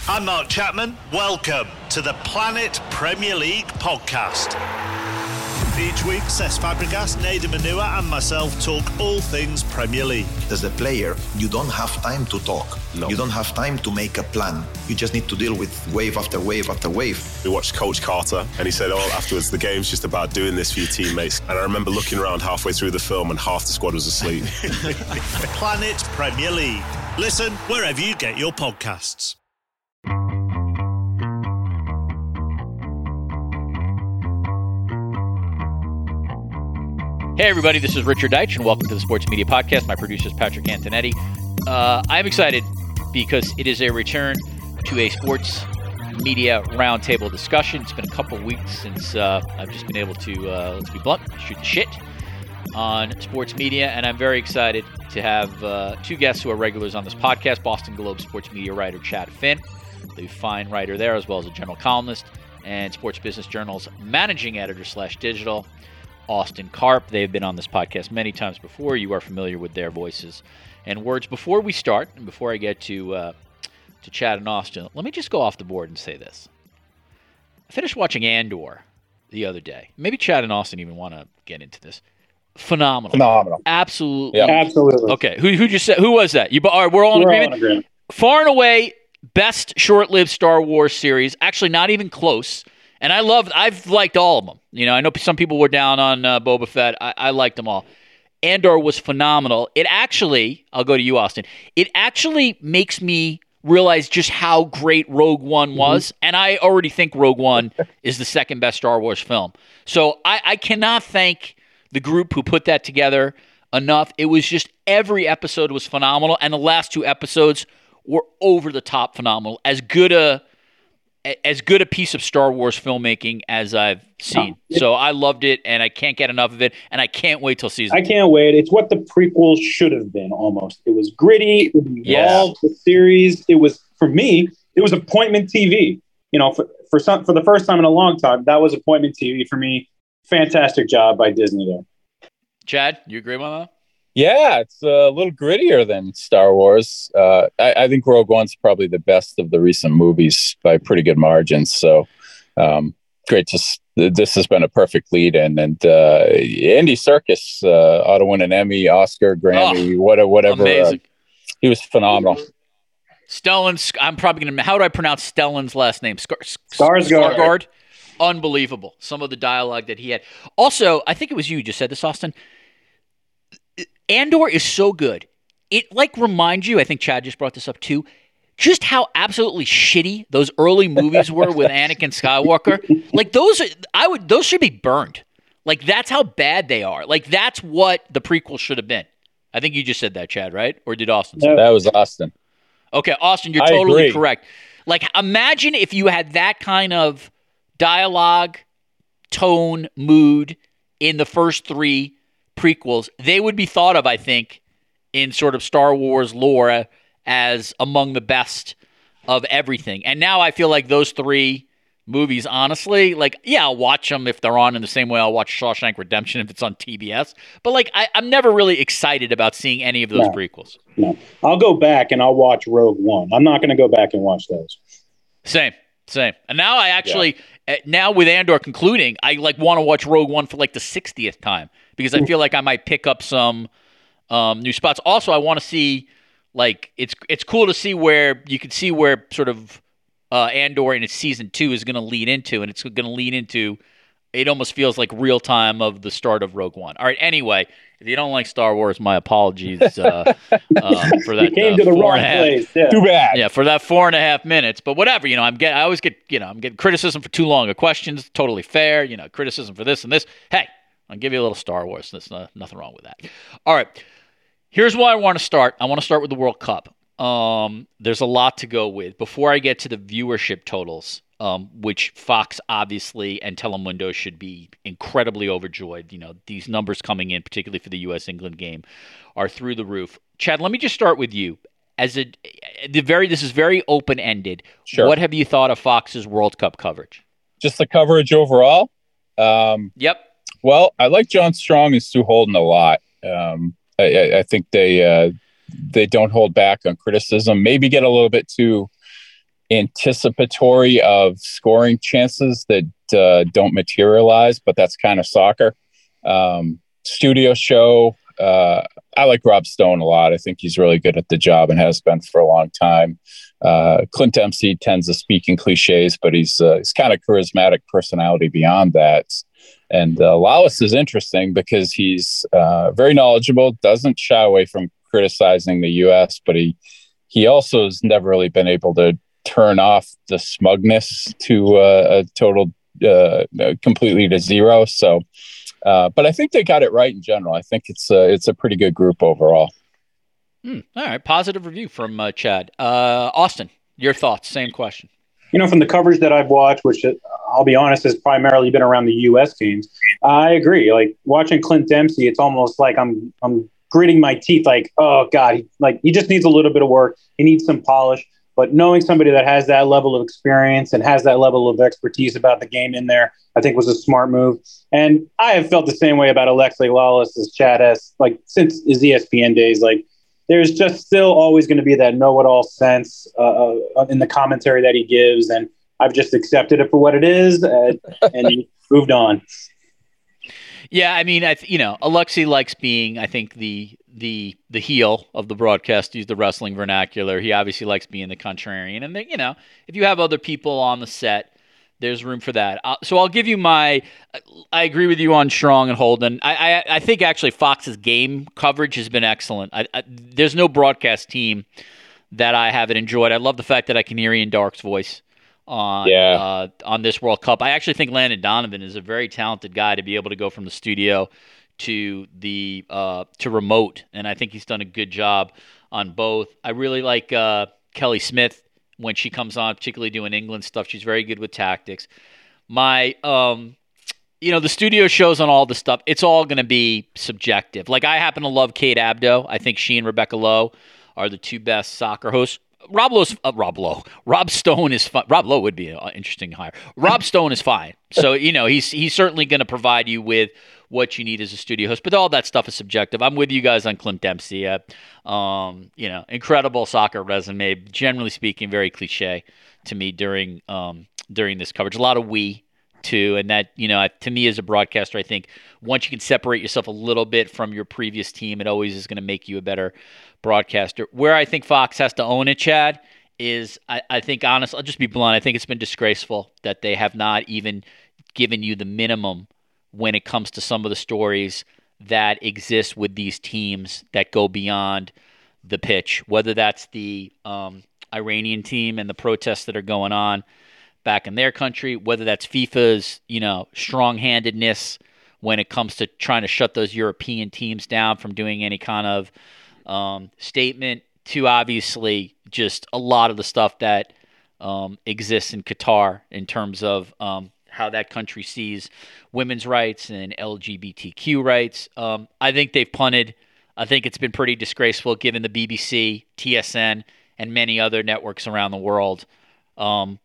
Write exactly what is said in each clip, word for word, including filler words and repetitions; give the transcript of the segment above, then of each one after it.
I'm Mark Chapman. Welcome to the Planet Premier League podcast. Each week, Cesc Fabregas, Nader Manua and myself talk all things Premier League. As a player, you don't have time to talk. No. You don't have time to make a plan. You just need to deal with wave after wave after wave. We watched Coach Carter and he said, oh, afterwards, the game's just about doing this for your teammates. And I remember looking around halfway through the film and half the squad was asleep. Planet Premier League. Listen wherever you get your podcasts. Hey everybody, this is Richard Deitch and welcome to the Sports Media Podcast. My producer is Patrick Antonetti. Uh, I'm excited because it is a return to a sports media roundtable discussion. It's been a couple weeks since uh, I've just been able to, uh, let's be blunt, shoot the shit on sports media, and I'm very excited to have uh, two guests who are regulars on this podcast. Boston Globe sports media writer Chad Finn, the fine writer there, as well as a general columnist, and Sports Business Journal's managing editor slash digital, Austin Karp. They've been on this podcast many times before. You are familiar with their voices and words. Before we start, and before I get to uh, to Chad and Austin, let me just go off the board and say this. I finished watching Andor the other day. Maybe Chad and Austin even want to get into this. Phenomenal. Phenomenal. Absolutely. Yeah, absolutely. Okay, who who just said, who was that? You all right, we're all in we're agreement? All in agreement. Far and away, best short-lived Star Wars series. Actually, not even close. And I love, I've liked all of them. You know, I know some people were down on uh, Boba Fett. I, I liked them all. Andor was phenomenal. It actually, I'll go to you, Austin. It actually makes me realize just how great Rogue One was. Mm-hmm. And I already think Rogue One is the second best Star Wars film. So I, I cannot thank the group who put that together enough. It was just, every episode was phenomenal. And the last two episodes were over the top phenomenal. As good a as good a piece of Star Wars filmmaking as I've seen. So I loved it, and I can't get enough of it, and I can't wait till season I can't wait. It's what the prequel should have been, almost. It was gritty. It involved the series. It was, for me, it was appointment T V. You know, for for some for the first time in a long time, that was appointment T V for me. Fantastic job by Disney there. Chad, you agree with that? Yeah, it's a little grittier than Star Wars. Uh, I, I think Rogue One's probably the best of the recent movies by pretty good margins. So um, great to this has been a perfect lead-in, and uh, Andy Serkis uh, ought to win an Emmy, Oscar, Grammy, oh, whatever. whatever. Amazing. Uh, he was phenomenal. Stellan, I'm probably going to. How do I pronounce Stellan's last name? Skar- Skarsgård. Skarsgård. Unbelievable. Some of the dialogue that he had. Also, I think it was you who just said this, Austin. Andor is so good. It like reminds you, I think Chad just brought this up too, just how absolutely shitty those early movies were with Anakin Skywalker. Like those, I would, those should be burned. Like that's how bad they are. Like that's what the prequel should have been. I think you just said that, Chad, right? Or did Austin say that? That was Austin. Okay, Austin, you're I totally agree. correct. Like imagine if you had that kind of dialogue, tone, mood in the first three prequels. They would be thought of, I think, in sort of Star Wars lore as among the best of everything. And now I feel like those three movies, honestly, like, yeah, I'll watch them if they're on in the same way I'll watch Shawshank Redemption if it's on T B S. But, like, I, I'm never really excited about seeing any of those no, prequels. No. I'll go back and I'll watch Rogue One. I'm not going to go back and watch those. Same, same. And now I actually, yeah. uh, now with Andor concluding, I, like, want to watch Rogue One for, like, the sixtieth time. Because I feel like I might pick up some um, new spots. Also, I want to see, like, it's it's cool to see where you can see where sort of uh, Andor in its season two is going to lead into, and it's going to lead into. It almost feels like real time of the start of Rogue One. All right. Anyway, if you don't like Star Wars, my apologies uh, uh, for that. You came uh, to the four wrong and a half, place. Yeah. Too bad. Yeah, for that four and a half minutes. But whatever, you know, I'm getting. I always get, you know, I'm getting criticism for too long of questions. Totally fair. You know, criticism for this and this. Hey. I'll give you a little Star Wars. There's no, nothing wrong with that. All right. Here's where I want to start. I want to start with the World Cup. Um, there's a lot to go with. Before I get to the viewership totals, um, which Fox obviously and Telemundo should be incredibly overjoyed. You know, these numbers coming in, particularly for the U S England game, are through the roof. Chad, let me just start with you. As a the very, this is very open ended. Sure. What have you thought of Fox's World Cup coverage? Just the coverage overall. Um, Yep. Well, I like John Strong and Stu Holden a lot. Um, I, I think they uh, they don't hold back on criticism. Maybe get a little bit too anticipatory of scoring chances that uh, don't materialize, but that's kind of soccer. Um, studio show. Uh, I like Rob Stone a lot. I think he's really good at the job and has been for a long time. Uh, Clint Dempsey tends to speak in cliches, but he's uh, he's kind of charismatic personality beyond that. And uh, Lawless is interesting because he's uh, very knowledgeable, doesn't shy away from criticizing the U S, but he he also has never really been able to turn off the smugness to uh, a total uh, completely to zero. So, uh, but I think they got it right in general. I think it's a, it's a pretty good group overall. Hmm. All right. Positive review from uh, Chad. Uh, Austin, your thoughts? Same question. You know, from the coverage that I've watched, which uh, I'll be honest, has primarily been around the U S games, I agree. Like watching Clint Dempsey, it's almost like I'm I'm gritting my teeth. Like, oh God, he, like he just needs a little bit of work. He needs some polish. But knowing somebody that has that level of experience and has that level of expertise about the game in there, I think was a smart move. And I have felt the same way about Alexi Lawless as Chad has, like since his E S P N days. Like there's just still always going to be that know-it-all sense uh, in the commentary that he gives, and I've just accepted it for what it is and, and moved on. Yeah, I mean, I th- you know, Alexi likes being, I think, the the the heel of the broadcast. Use the wrestling vernacular. He obviously likes being the contrarian, and they, you know, if you have other people on the set, there's room for that. Uh, so I'll give you my. I agree with you on Strong and Holden. I I, I think actually Fox's game coverage has been excellent. I, I, there's no broadcast team that I haven't enjoyed. I love the fact that I can hear Ian Darke's voice on yeah. uh, on this World Cup. I actually think Landon Donovan is a very talented guy to be able to go from the studio to the uh, to remote, and I think he's done a good job on both. I really like uh, Kelly Smith when she comes on, particularly doing England stuff. She's very good with tactics. My, um, you know, the studio shows on all the stuff, it's all going to be subjective. Like I happen to love Kate Abdo. I think she and Rebecca Lowe are the two best soccer hosts. Rob Lowe's, uh, Rob Lowe, Rob Stone is fine. Rob Lowe would be an interesting hire. Rob Stone is fine. So, you know, he's he's certainly going to provide you with what you need as a studio host, but all that stuff is subjective. I'm with you guys on Clint Dempsey. Uh, um, you know, incredible soccer resume. Generally speaking, very cliche to me during um, during this coverage. A lot of we too, and that, you know, to me as a broadcaster, I think once you can separate yourself a little bit from your previous team, it always is going to make you a better broadcaster. Where I think Fox has to own it, Chad, is I, I think, honestly, I'll just be blunt, I think it's been disgraceful that they have not even given you the minimum when it comes to some of the stories that exist with these teams that go beyond the pitch, whether that's the um, Iranian team and the protests that are going on back in their country, whether that's FIFA's, you know, strong-handedness when it comes to trying to shut those European teams down from doing any kind of um, statement, to obviously just a lot of the stuff that um, exists in Qatar in terms of um, how that country sees women's rights and L G B T Q rights. Um, I think they've punted. I think it's been pretty disgraceful given the B B C, T S N, and many other networks around the world um,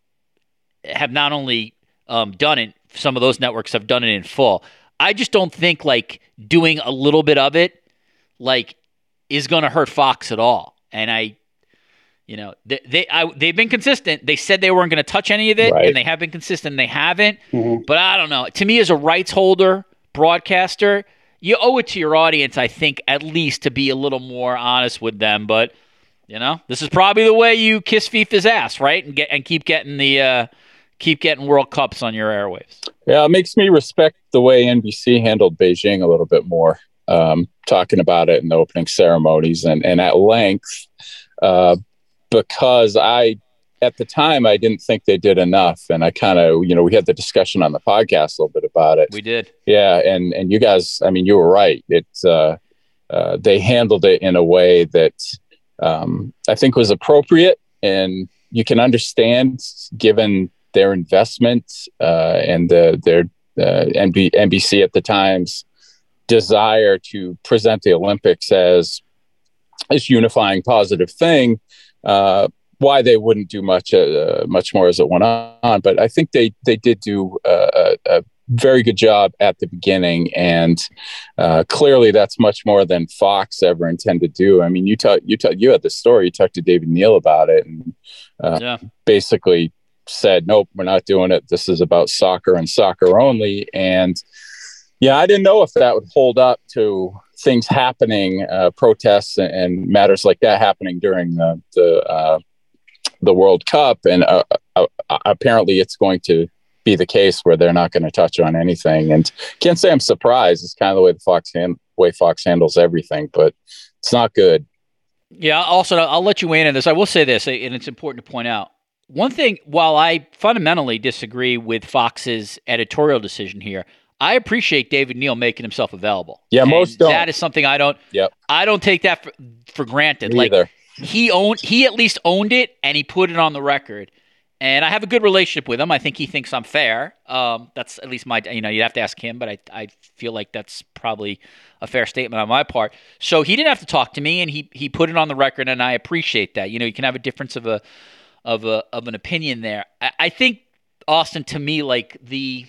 have not only um, done it, some of those networks have done it in full. I just don't think like doing a little bit of it like is going to hurt Fox at all. And I, you know, they, they I, they've been consistent. They said they weren't going to touch any of it, right. and they have been consistent. And they haven't. Mm-hmm. But I don't know. To me, as a rights holder, broadcaster, you owe it to your audience, I think, at least to be a little more honest with them. But you know, this is probably the way you kiss FIFA's ass, right? And get and keep getting the uh, keep getting World Cups on your airwaves. Yeah, it makes me respect the way N B C handled Beijing a little bit more. Um, talking about it in the opening ceremonies and, and at length, uh, because I, at the time, I didn't think they did enough. And I kind of, you know, we had the discussion on the podcast a little bit about it. We did. Yeah. And, and you guys, I mean, you were right. It's, uh, uh, they handled it in a way that um, I think was appropriate, and you can understand given their investment uh, and the, their uh, N B C at the time's desire to present the Olympics as this unifying positive thing, uh, why they wouldn't do much uh, much more as it went on. But I think they they did do uh, a very good job at the beginning, and uh, clearly that's much more than Fox ever intended to do. I mean, you tell you tell you had the story. You talked to David Neal about it, and uh, yeah. basically said, "Nope, we're not doing it. This is about soccer and soccer only." And yeah, I didn't know if that would hold up to things happening, uh, protests and, and matters like that happening during the the, uh, the World Cup, and uh, uh, apparently it's going to be the case where they're not going to touch on anything. And can't say I'm surprised. It's kind of the way the Fox hand, way Fox handles everything, but it's not good. Yeah. Also, I'll let you weigh in on this. I will say this, and it's important to point out one thing. While I fundamentally disagree with Fox's editorial decision here, I appreciate David Neal making himself available. Yeah, and most don't. That is something I don't. Yep. I don't take that for, for granted. Me like either. he owned, he at least owned it, and he put it on the record. And I have a good relationship with him. I think he thinks I'm fair. Um, that's at least my, you know, you'd have to ask him, but I, I feel like that's probably a fair statement on my part. So he didn't have to talk to me, and he he put it on the record, and I appreciate that. You know, you can have a difference of a of a of an opinion there. I, I think Austin, to me, like the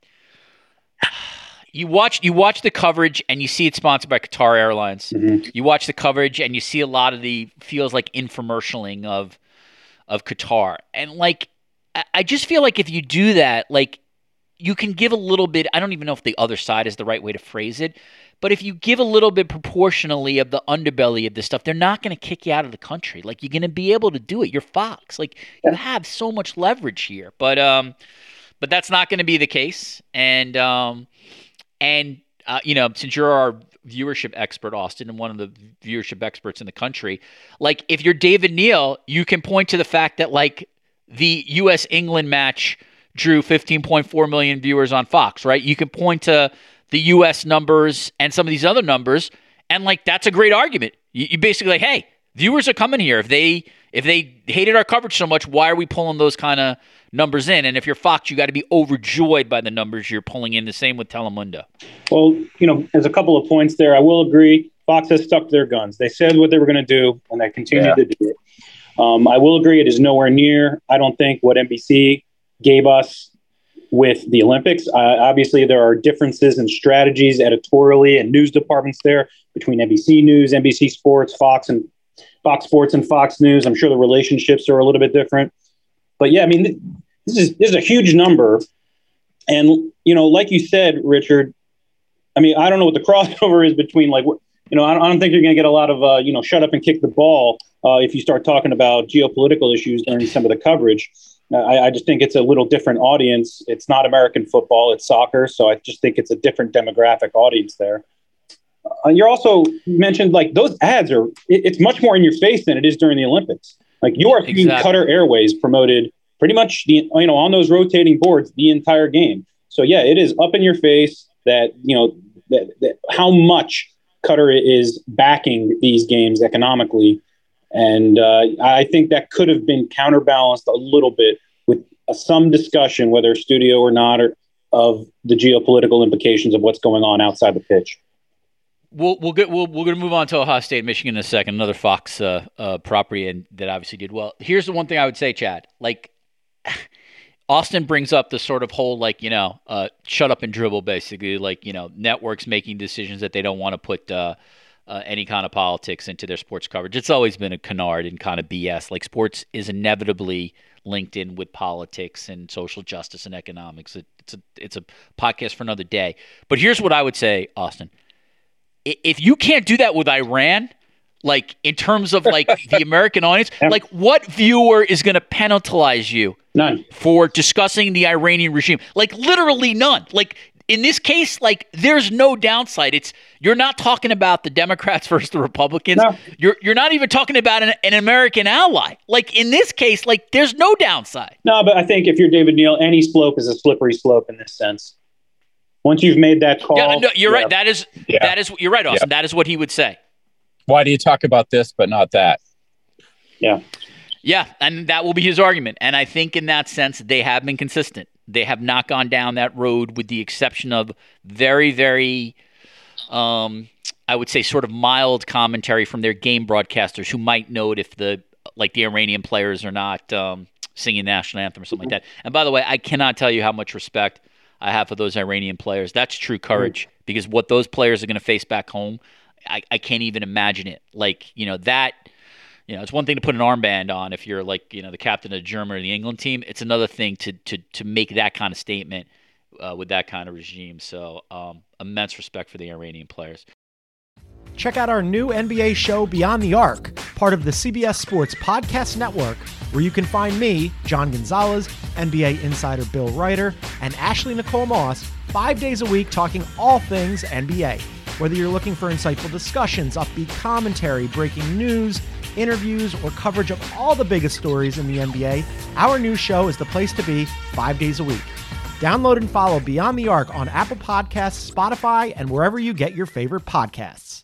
you watch you watch the coverage, and you see it sponsored by Qatar Airlines. Mm-hmm. You watch the coverage, and you see a lot of the feels like infomercialing of. of Qatar. And like, I just feel like if you do that, like you can give a little bit, I don't even know if the other side is the right way to phrase it, but if you give a little bit proportionally of the underbelly of this stuff, they're not going to kick you out of the country. Like you're going to be able to do it. You're Fox. Like you have so much leverage here, but, um, but that's not going to be the case. And, um, and, uh, you know, since you're our viewership expert, Austin, and one of the viewership experts in the country, like if you're David Neal, you can point to the fact that like the U S England match drew fifteen point four million viewers on Fox, right? You can point to the U S numbers and some of these other numbers, and like that's a great argument. You, you basically like, hey, viewers are coming here. If they if they hated our coverage so much, why are we pulling those kind of numbers in? And if you're Fox, you got to be overjoyed by the numbers you're pulling in. The same with Telemundo. Well, you know, there's a couple of points there. I will agree. Fox has stuck to their guns. They said what they were going to do, and they continue yeah. to do it. Um, I will agree. It is nowhere near, I don't think, what N B C gave us with the Olympics. Uh, obviously, there are differences in strategies editorially and news departments there between N B C News, N B C Sports, Fox, and Fox Sports and Fox News. I'm sure the relationships are a little bit different. But yeah, I mean, this is this is a huge number. And, you know, like you said, Richard, I mean, I don't know what the crossover is between, like, you know, I don't, I don't think you're going to get a lot of, uh, you know, shut up and kick the ball uh, if you start talking about geopolitical issues during some of the coverage. Uh, I, I just think it's a little different audience. It's not American football, it's soccer. So I just think it's a different demographic audience there. Uh, you're also mentioned, like, those ads are, it, it's much more in your face than it is during the Olympics. Like, you are seeing Exactly. Qatar Airways promoted pretty much, the you know, on those rotating boards the entire game. So, yeah, it is up in your face that, you know, that, that how much Qatar is backing these games economically. And uh, I think that could have been counterbalanced a little bit with uh, some discussion, whether studio or not, or, of the geopolitical implications of what's going on outside the pitch. We'll we'll get we'll we're gonna move on to Ohio State, Michigan in a second. Another Fox uh, uh, property, and that obviously did well. Here's the one thing I would say, Chad. Like, Austin brings up the sort of whole, like, you know, uh, shut up and dribble, basically, like, you know, networks making decisions that they don't want to put uh, uh, any kind of politics into their sports coverage. It's always been a canard and kind of B S. Like, sports is inevitably linked in with politics and social justice and economics. It, it's a it's a podcast for another day. But here's what I would say, Austin. If you can't do that with Iran, like, in terms of, like, the American audience, like, what viewer is going to penalize you? None. For discussing the Iranian regime? Like, literally none. Like, in this case, like, there's no downside. It's, you're not talking about the Democrats versus the Republicans. No. You're you're not even talking about an, an American ally. Like, in this case, like, there's no downside. No, but I think if you're David Neal, any slope is a slippery slope in this sense. Once you've made that call. Yeah, no, you're yeah. right. That is Yeah. that is you're right, Austin. Yeah. That is what he would say. Why do you talk about this but not that? Yeah. Yeah, and that will be his argument. And I think in that sense, they have been consistent. They have not gone down that road, with the exception of very, very, um, I would say, sort of mild commentary from their game broadcasters, who might note if the, like, the Iranian players are not um, singing national anthem or something like that. And by the way, I cannot tell you how much respect I have for those Iranian players. That's true courage, because what those players are going to face back home, I, I can't even imagine it. Like, you know, that, you know, it's one thing to put an armband on if you're like, you know, the captain of the German or the England team. It's another thing to to to make that kind of statement uh, with that kind of regime. So um, immense respect for the Iranian players. Check out our new N B A show, Beyond the Arc, part of the C B S Sports Podcast Network, where you can find me, John Gonzalez, N B A insider Bill Ryder, and Ashley Nicole Moss, five days a week talking all things N B A. Whether you're looking for insightful discussions, upbeat commentary, breaking news, interviews, or coverage of all the biggest stories in the N B A, our new show is the place to be five days a week. Download and follow Beyond the Arc on Apple Podcasts, Spotify, and wherever you get your favorite podcasts.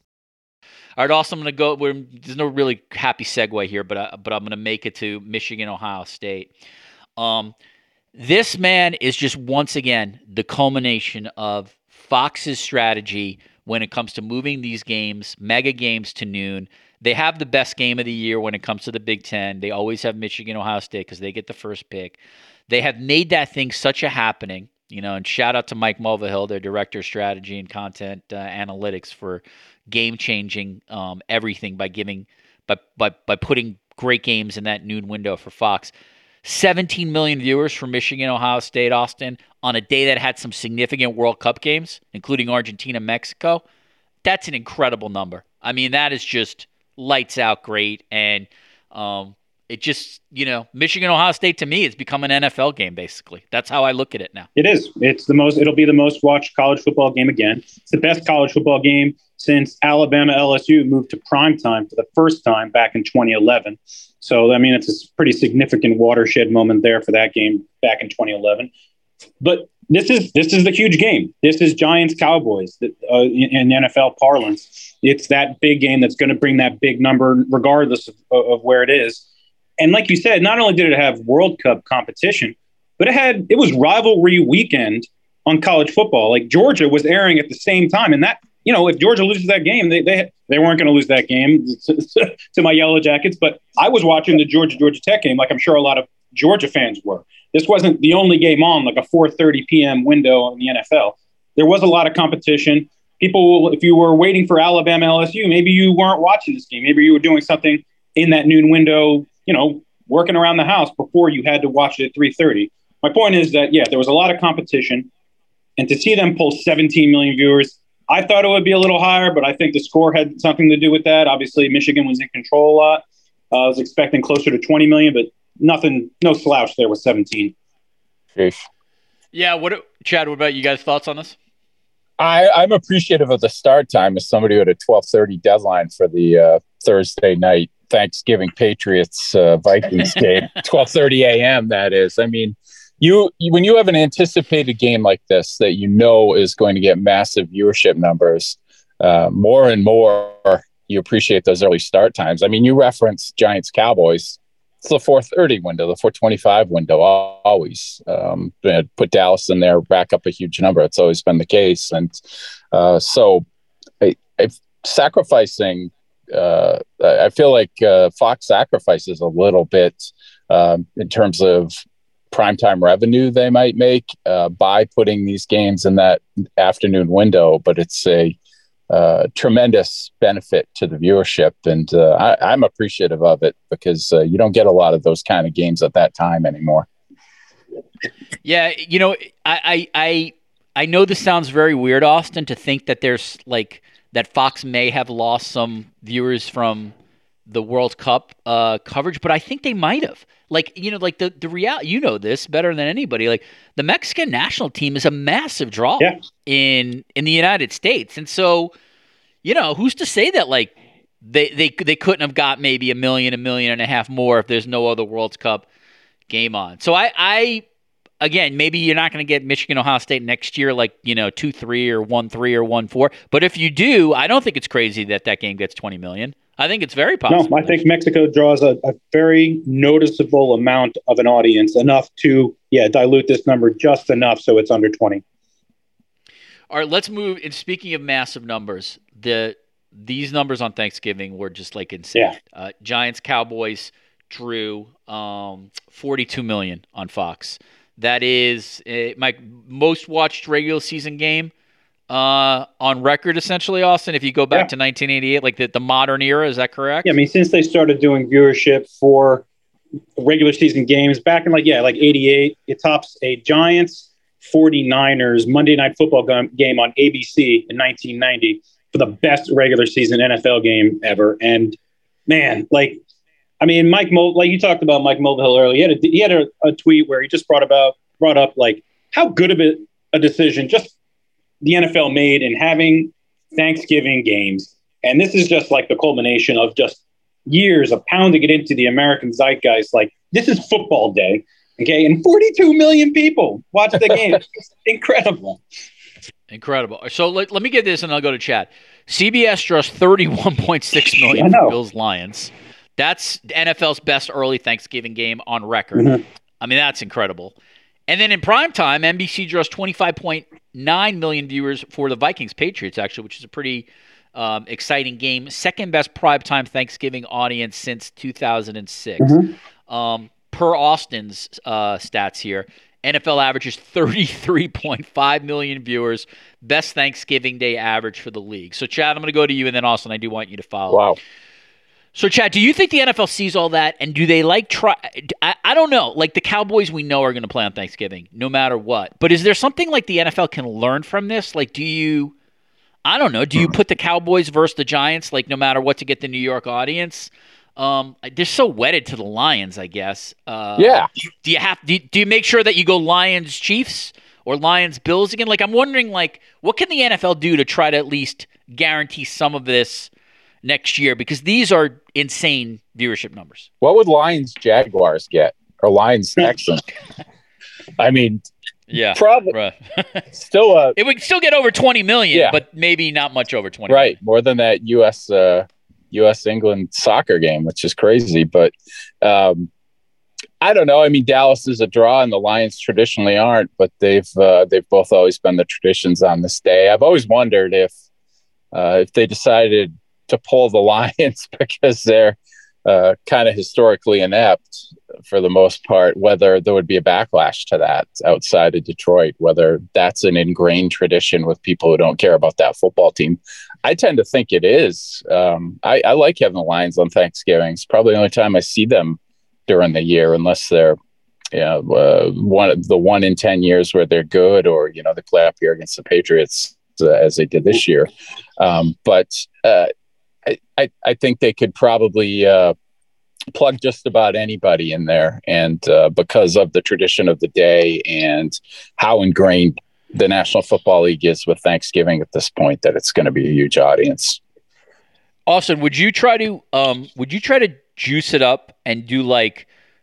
All right, also I'm going to go, we're, there's no really happy segue here, but, I, but I'm going to make it to Michigan, Ohio State. Um, this, man, is just once again the culmination of Fox's strategy when it comes to moving these games, mega games, to noon. They have the best game of the year when it comes to the Big Ten. They always have Michigan, Ohio State because they get the first pick. They have made that thing such a happening, you know, and shout out to Mike Mulvihill, their director of strategy and content uh, analytics, for game-changing um, everything by giving, by, by by putting great games in that noon window for Fox. seventeen million viewers for Michigan, Ohio State, Austin, on a day that had some significant World Cup games, including Argentina, Mexico. That's an incredible number. I mean, that is just lights out great, and um, it just, you know, Michigan, Ohio State, to me, it's become an N F L game, basically. That's how I look at it now. It is. It's the most, it'll be the most watched college football game again. It's the best college football game since Alabama L S U moved to primetime for the first time back in twenty eleven. So, I mean, it's a pretty significant watershed moment there for that game back in twenty eleven. But this is this is the huge game. This is Giants Cowboys uh, in, in N F L parlance. It's that big game that's going to bring that big number regardless of, of where it is. And like you said, not only did it have World Cup competition, but it had it was rivalry weekend on college football. Like Georgia was airing at the same time, and that, you know, if Georgia loses that game, they they, they weren't going to lose that game to, to my Yellow Jackets. But I was watching the Georgia Georgia Tech game, like I'm sure a lot of Georgia fans were. This wasn't the only game on, like a four thirty p.m. window in the N F L. There was a lot of competition. People, if you were waiting for Alabama L S U, maybe you weren't watching this game. Maybe you were doing something in that noon window, you know, working around the house before you had to watch it at three thirty. My point is that, yeah, there was a lot of competition. And to see them pull seventeen million viewers, I thought it would be a little higher, but I think the score had something to do with that. Obviously, Michigan was in control a lot. Uh, I was expecting closer to twenty million, but nothing, no slouch there with seventeen. Sheesh. Yeah, what, Chad, what about you guys' thoughts on this? I, I'm appreciative of the start time as somebody who had a twelve thirty deadline for the uh, Thursday night Thanksgiving Patriots uh, Vikings game, twelve thirty a.m. That is. I mean, you, you when you have an anticipated game like this that you know is going to get massive viewership numbers, uh, more and more you appreciate those early start times. I mean, you referenced Giants Cowboys. It's the four thirty window, the four twenty-five window, always. Um, put Dallas in there, rack up a huge number. It's always been the case. And uh, so I, I, sacrificing, uh, I feel like uh, Fox sacrifices a little bit um, in terms of primetime revenue they might make uh, by putting these games in that afternoon window. But it's a Uh, tremendous benefit to the viewership, and uh, I, I'm appreciative of it because uh, you don't get a lot of those kind of games at that time anymore. Yeah, you know, I, I, I, I know this sounds very weird, Austin, to think that there's like that Fox may have lost some viewers from the World Cup uh, coverage, but I think they might have. Like, you know, like the the reality, you know this better than anybody. Like the Mexican national team is a massive draw yeah. in in the United States, and so, you know, who's to say that like they they they couldn't have got maybe a million, a million and a half more if there's no other World Cup game on. So I, I again, maybe you're not going to get Michigan, Ohio State next year, like, you know, two three or one three or one four. But if you do, I don't think it's crazy that that game gets twenty million. I think it's very possible. No, I think Mexico draws a, a very noticeable amount of an audience, enough to, yeah, dilute this number just enough so it's under twenty. All right, let's move. And speaking of massive numbers, the these numbers on Thanksgiving were just like insane. Yeah. Uh, Giants, Cowboys drew um, forty-two million on Fox. that is uh, my most watched regular season game uh, on record, essentially, Austin, if you go back yeah. to nineteen eighty-eight, like the, the modern era. Is that correct? Yeah, I mean, since they started doing viewership for regular season games back in like, yeah, like eighty-eight, it tops a Giants forty-niners Monday Night Football game on A B C in nineteen ninety for the best regular season N F L game ever. And man, like, I mean, Mike Mul- like you talked about Mike Mulvihill earlier. He had a, he had a, a tweet where he just brought about brought up like how good of a, a decision just the N F L made in having Thanksgiving games. And this is just like the culmination of just years of pounding it into the American zeitgeist. Like, this is football day, okay? And forty-two million people watch the game. It's incredible. Incredible. So let, let me get this and I'll go to chat. C B S draws thirty-one point six million for Bills Lions. That's N F L's best early Thanksgiving game on record. Mm-hmm. I mean, that's incredible. And then in primetime, N B C draws twenty-five point nine million viewers for the Vikings-Patriots, actually, which is a pretty um, exciting game. Second best primetime Thanksgiving audience since two thousand six. Mm-hmm. Um, per Austin's uh, stats here, N F L averages thirty-three point five million viewers, best Thanksgiving Day average for the league. So, Chad, I'm going to go to you, and then Austin, I do want you to follow. Wow. So, Chad, do you think the N F L sees all that, and do they like try? I, I don't know. Like the Cowboys, we know are going to play on Thanksgiving, no matter what. But is there something like the N F L can learn from this? Like, do you? I don't know. Do you put the Cowboys versus the Giants, like no matter what, to get the New York audience? Um, they're so wedded to the Lions, I guess. Uh, yeah. Do you have? Do you, do you make sure that you go Lions Chiefs or Lions Bills again? Like, I'm wondering, like, what can the N F L do to try to at least guarantee some of this next year, because these are insane viewership numbers? What would Lions Jaguars get, or Lions Texans? I mean, yeah, probably right. still a, it would still get over twenty million, yeah. but maybe not much over twenty. Right, million. More than that U S uh, U S England soccer game, which is crazy. But um, I don't know. I mean, Dallas is a draw, and the Lions traditionally aren't, but they've uh, they've both always been the traditions on this day. I've always wondered if uh, if they decided to pull the Lions because they're uh, kind of historically inept for the most part, whether there would be a backlash to that outside of Detroit, whether that's an ingrained tradition with people who don't care about that football team. I tend to think it is. Um, I, I like having the Lions on Thanksgiving. It's probably the only time I see them during the year, unless they're, you know, uh, one of the one in ten years where they're good, or, you know, they play up here against the Patriots uh, as they did this year. Um, but uh, I, I think they could probably uh, plug just about anybody in there. And uh, because of the tradition of the day and how ingrained the National Football League is with Thanksgiving at this point, that it's going to be a huge audience. Austin, would you try to um, would you try to juice it up and do like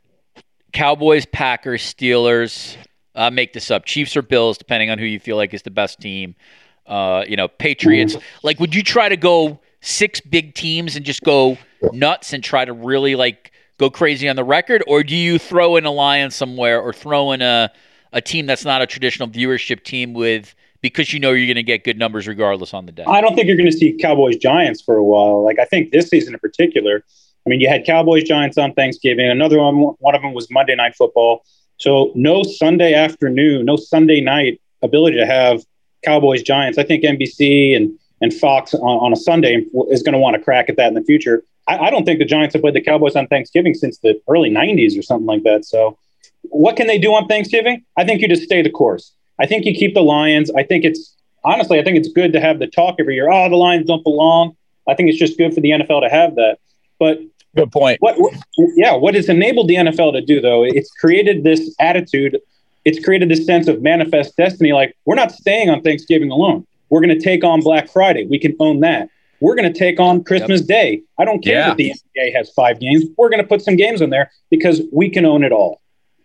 Cowboys, Packers, Steelers, uh, make this up, Chiefs or Bills, depending on who you feel like is the best team, uh, you know, Patriots. Like, would you try to go six big teams and just go nuts and try to really like go crazy on the record? Or do you throw in a Lions somewhere, or throw in a, a team that's not a traditional viewership team with, because you know you're going to get good numbers regardless on the day? I don't think you're going to see Cowboys Giants for a while. Like, I think this season in particular, I mean, you had Cowboys Giants on Thanksgiving. Another one, one of them was Monday Night Football. So no Sunday afternoon, no Sunday night ability to have Cowboys Giants. I think N B C and and Fox on, on a Sunday is going to want to crack at that in the future. I, I don't think the Giants have played the Cowboys on Thanksgiving since the early nineties or something like that. So what can they do on Thanksgiving? I think you just stay the course. I think you keep the Lions. I think it's, honestly, I think it's good to have the talk every year. Oh, the Lions don't belong. I think it's just good for the N F L to have that. But good point. What, what yeah, what has enabled the N F L to do, though, it's created this attitude. It's created this sense of manifest destiny. Like, we're not staying on Thanksgiving alone. We're going to take on Black Friday. We can own that. We're going to take on Christmas yep. Day. I don't care yeah. that the N B A has five games. We're going to put some games in there because we can own it all.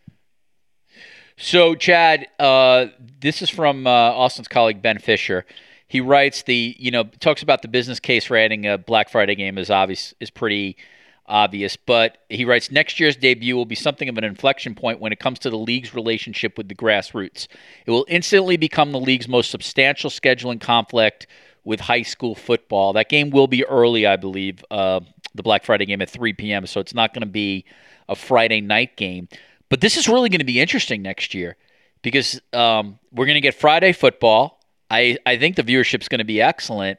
So, Chad, uh, this is from uh, Austin's colleague, Ben Fisher. He writes the, you know, talks about the business case for adding a Black Friday game is obvious, is pretty obvious, but he writes, next year's debut will be something of an inflection point when it comes to the league's relationship with the grassroots. It will instantly become the league's most substantial scheduling conflict with high school football. That game will be early, I believe, uh, the Black Friday game at three p.m., so it's not going to be a Friday night game. But this is really going to be interesting next year because um, we're going to get Friday football. I, I think the viewership's going to be excellent.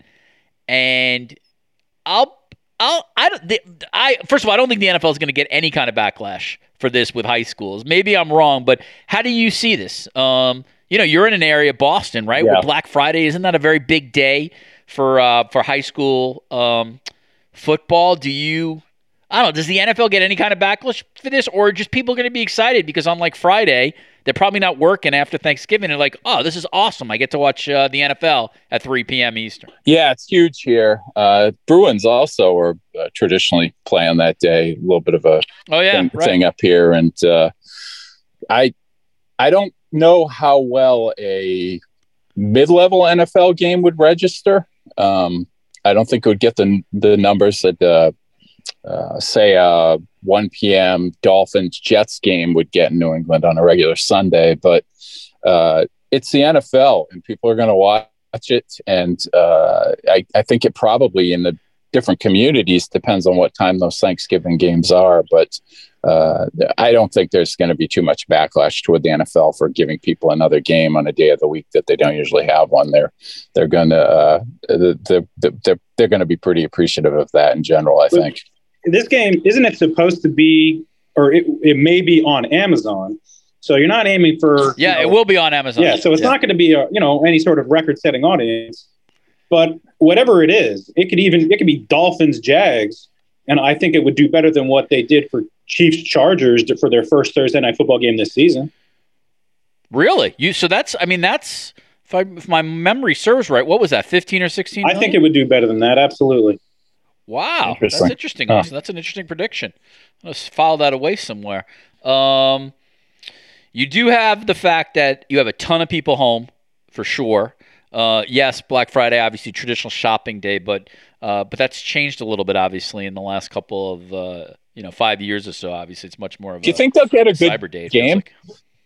And I'll I'll I don't the, I first of all I don't think the N F L is going to get any kind of backlash for this with high schools. Maybe I'm wrong, but how do you see this? Um, you know, you're in an area, Boston, right? Yeah. Where Black Friday isn't that a very big day for uh, for high school um, football? Do you? I don't know. Does the N F L get any kind of backlash for this, or are just people going to be excited because on like Friday they're probably not working after Thanksgiving and like, oh, this is awesome. I get to watch uh, the N F L at three p.m. Eastern. Yeah, it's huge here. Uh, Bruins also are uh, traditionally play on that day. A little bit of a oh yeah thing, right. thing up here, and uh, I I don't know how well a mid-level N F L game would register. Um, I don't think it would get the the numbers that uh, uh, say a one p.m. Dolphins Jets game would get in New England on a regular Sunday, but uh, it's the N F L and people are going to watch it. And uh, I, I think it probably in the different communities depends on what time those Thanksgiving games are. But uh, I don't think there's going to be too much backlash toward the N F L for giving people another game on a day of the week that they don't usually have one. They're they're going to uh, they're, they're, they're going to be pretty appreciative of that in general, I think. This game, isn't it supposed to be, or it, it may be on Amazon? So you're not aiming for... Yeah, you know, it will be on Amazon. Yeah, so it's yeah. not going to be, a, you know, any sort of record-setting audience. But whatever it is, it could even, it could be Dolphins, Jags, and I think it would do better than what they did for Chiefs, Chargers for their first Thursday night football game this season. Really? You So that's, I mean, that's, if, I, if my memory serves right, what was that, fifteen or sixteen I think it would do better than that, absolutely. Wow, interesting. that's interesting. Huh. That's an interesting prediction. Let's file that away somewhere. Um, you do have the fact that you have a ton of people home, for sure. Uh, yes, Black Friday, obviously traditional shopping day, but uh, but that's changed a little bit, obviously, in the last couple of uh, you know five years or so. Obviously, it's much more of. Do you a think they'll get a good Cyber Day, it feels game? like.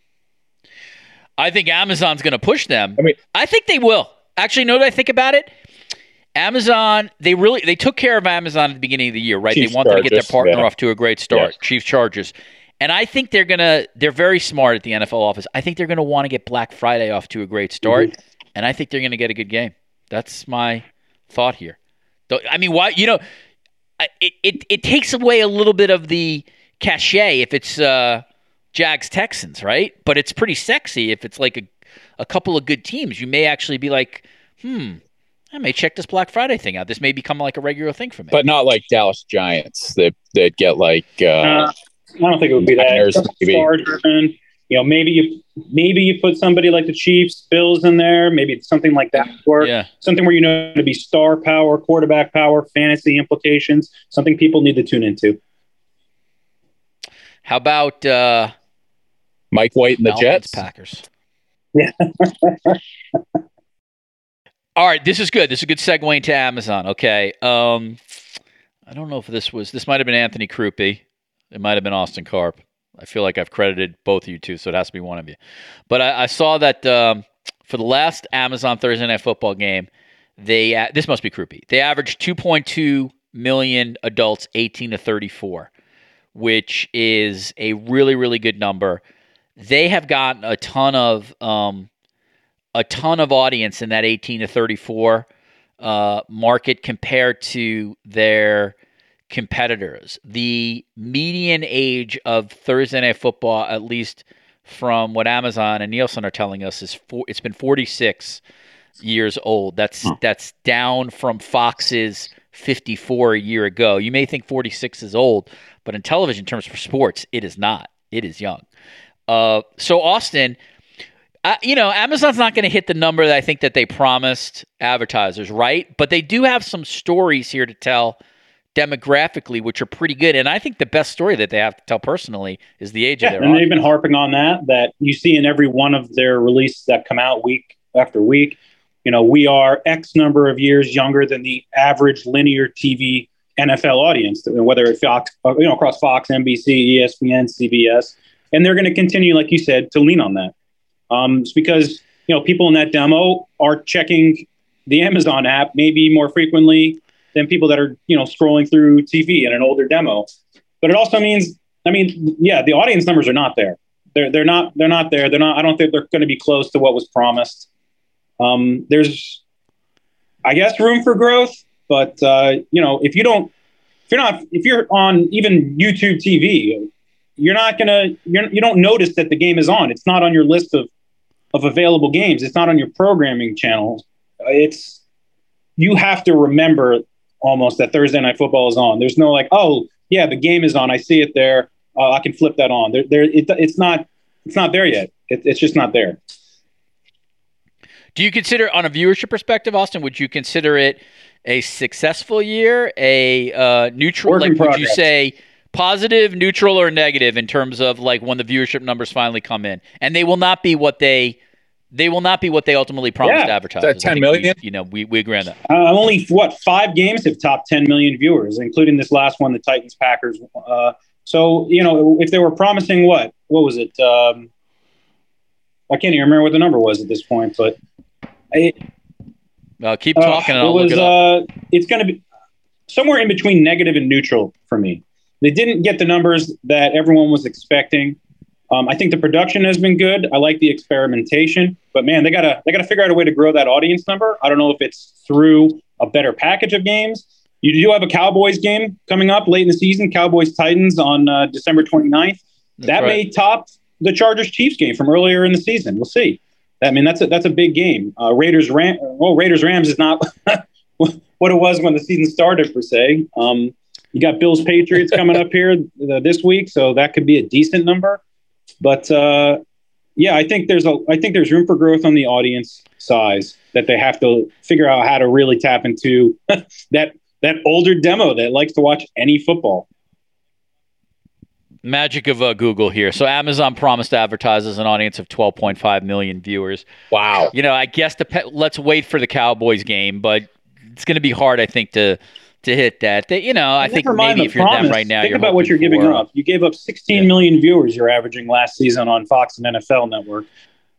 I think Amazon's going to push them. I mean, I think they will. Actually, know what I think about it? Amazon, they really they took care of Amazon at the beginning of the year, right? Chiefs, they wanted Chargers, to get their partner yeah. off to a great start, Yeah. Chiefs, Chargers. And I think they're gonna they're very smart at the N F L office. I think they're gonna want to get Black Friday off to a great start, mm-hmm. and I think they're gonna get a good game. That's my thought here. I mean, why you know, it it, it takes away a little bit of the cachet if it's uh, Jags Texans, right? But it's pretty sexy if it's like a a couple of good teams. You may actually be like, hmm. I may check this Black Friday thing out. This may become like a regular thing for me. But not like Dallas Giants. They they'd get like. Uh, uh, I don't think it would be Niners, that. maybe. Star-driven. You know, maybe you maybe you put somebody like the Chiefs, Bills in there. Maybe it's something like that, or yeah. something where you know to be star power, quarterback power, fantasy implications. Something people need to tune into. How about uh, Mike White and the Falcons, Jets? Packers? Yeah. All right, this is good. This is a good segue into Amazon. Okay. Um, I don't know if this was, this might have been Anthony Krupe. It might have been Austin Karp. I feel like I've credited both of you two, so it has to be one of you. But I, I saw that um, for the last Amazon Thursday Night Football game, they uh, this must be Krupe. They averaged two point two million adults eighteen to thirty-four, which is a really, really good number. They have gotten a ton of um, a ton of audience in that eighteen to thirty-four uh, market compared to their competitors. The median age of Thursday Night Football, at least from what Amazon and Nielsen are telling us, is four, it's been forty-six years old. That's huh. that's down from Fox's fifty-four a year ago. You may think forty-six is old, but in television terms for sports, it is not. It is young. Uh, so Austin, uh, you know, Amazon's not going to hit the number that I think that they promised advertisers, right? But they do have some stories here to tell demographically, which are pretty good. And I think the best story that they have to tell personally is the age yeah, of their and audience. They've been harping on that, that you see in every one of their releases that come out week after week. You know, we are X number of years younger than the average linear T V N F L audience, whether it's Fox, you know, across Fox, N B C, E S P N, C B S. And they're going to continue, like you said, to lean on that. Um, it's because, you know, people in that demo are checking the Amazon app maybe more frequently than people that are, you know, scrolling through T V in an older demo. But it also means I mean, yeah, the audience numbers are not there. They're they're not they're not there. They're not. I don't think they're going to be close to what was promised. Um, there's, I guess, room for growth, but uh, you know, if you don't, if you're not, if you're on even YouTube T V, you're not gonna, you're, you don't notice that the game is on. It's not on your list of of available games. It's not on your programming channels. It's, you have to remember almost that Thursday Night Football is on. There's no like, oh yeah, the game is on. I see it there. Uh, I can flip that on. There, there. It, it's not. It's not there yet. It, it's just not there. Do you consider, on a viewership perspective, Austin? Would you consider it a successful year, a uh, neutral? Work in like, would progress. you say positive, neutral, or negative in terms of like when the viewership numbers finally come in? And they will not be what they. They will not be what they ultimately promised Yeah. advertisers. Is that ten million? We, you know, we we agree on that. Uh, only what five games have topped ten million viewers, including this last one, the Titans Packers. Uh, so you know, if they were promising what, what was it? Um, I can't even remember what the number was at this point, but it, Uh, keep uh, talking, and it I'll was. look it up. Uh, it's going to be somewhere in between negative and neutral for me. They didn't get the numbers that everyone was expecting. Um, I think the production has been good. I like the experimentation, but man, they gotta they gotta figure out a way to grow that audience number. I don't know if it's through a better package of games. You do have a Cowboys game coming up late in the season, Cowboys Titans on uh, December twenty-ninth. That's That right. may top the Chargers Chiefs game from earlier in the season. We'll see. I mean, that's a, that's a big game. Uh, Raiders Ram well, Raiders Rams is not what it was when the season started per se. Um, you got Bills Patriots coming up here uh, this week, so that could be a decent number. But uh, yeah, I think there's a I think there's room for growth on the audience size that they have to figure out how to really tap into that that older demo that likes to watch any football. Magic of uh, Google here. So Amazon promised advertisers an audience of twelve point five million viewers. Wow. You know, I guess the let's wait for the Cowboys game, but it's going to be hard, I think, to to hit that. They, you know, I Never think mind maybe the if you're them promise. right now, think you're about what hoping you're giving for- up. You gave up sixteen million viewers you're averaging last season on Fox and N F L Network.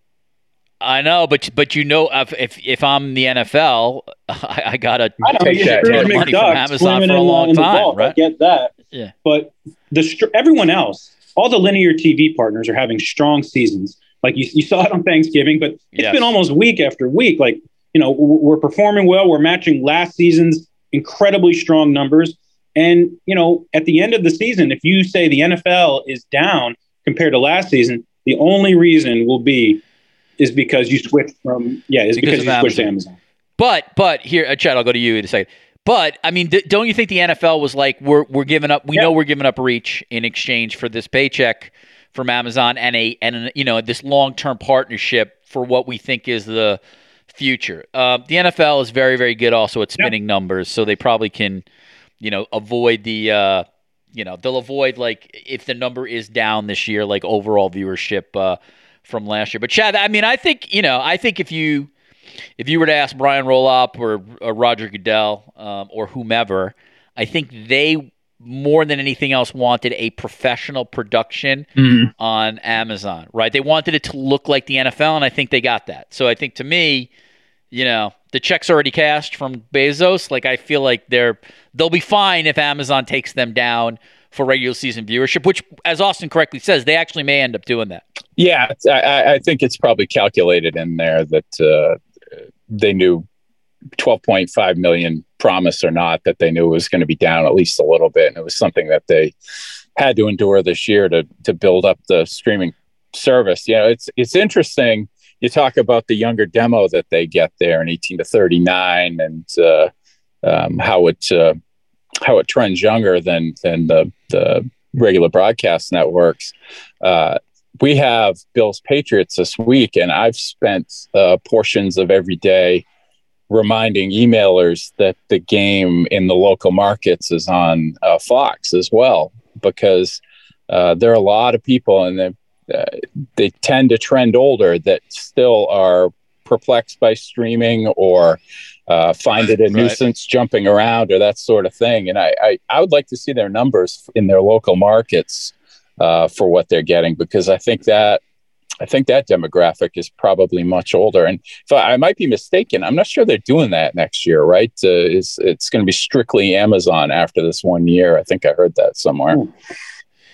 I know, but but you know, if if, if I'm the N F L, I, I gotta I know Take you're that, Scrooge yeah. money from McDuck Amazon swimming for a in, long in the time, vault. I right? get that. Yeah. But the str- everyone else, all the linear T V partners are having strong seasons. Like you, you saw it on Thanksgiving, but it's Yes. been almost week after week. Like, you know, w- we're performing well. We're matching last season's incredibly strong numbers. And, you know, at the end of the season, if you say the N F L is down compared to last season, the only reason will be is because you switched from, yeah, is Because because, of you switched to Amazon. Amazon. But but here, uh, Chad, I'll go to you in a second. But I mean, th- don't you think the N F L was like, we're we're giving up? We Yeah. know we're giving up reach in exchange for this paycheck from Amazon and a and a, you know this long term partnership for what we think is the future. Uh, the N F L is very very good also at spinning numbers, so they probably can, you know, avoid the. Uh, you know, they'll avoid like if the number is down this year, like overall viewership uh, from last year. But Chad, I mean, I think you know, I think if you. If you were to ask Brian Roloff or, or Roger Goodell um, or whomever, I think they more than anything else wanted a professional production Mhm. on Amazon, right? They wanted it to look like the N F L, and I think they got that. So I think to me, you know, the check's already cashed from Bezos. Like I feel like they're they'll be fine if Amazon takes them down for regular season viewership, which, as Austin correctly says, they actually may end up doing that. Yeah, it's- I, I- I think it's probably calculated in there that uh, they knew twelve point five million promise or not, that they knew it was going to be down at least a little bit. And it was something that they had to endure this year to to build up the streaming service. You know, it's it's interesting. You talk about the younger demo that they get there in eighteen to thirty-nine and uh, um, how it uh, how it trends younger than than the, the regular broadcast networks. Uh, we have Bills Patriots this week, and I've spent uh, portions of every day reminding emailers that the game in the local markets is on uh, Fox as well, because uh, there are a lot of people, and they, uh, they tend to trend older, that still are perplexed by streaming or uh, find it a Right. nuisance jumping around or that sort of thing. And I, I, I would like to see their numbers in their local markets uh, for what they're getting, because I think that I think that demographic is probably much older. And if I, I might be mistaken, I'm not sure they're doing that next year, right? Uh, it's it's going to be strictly Amazon after this one year. I think I heard that somewhere.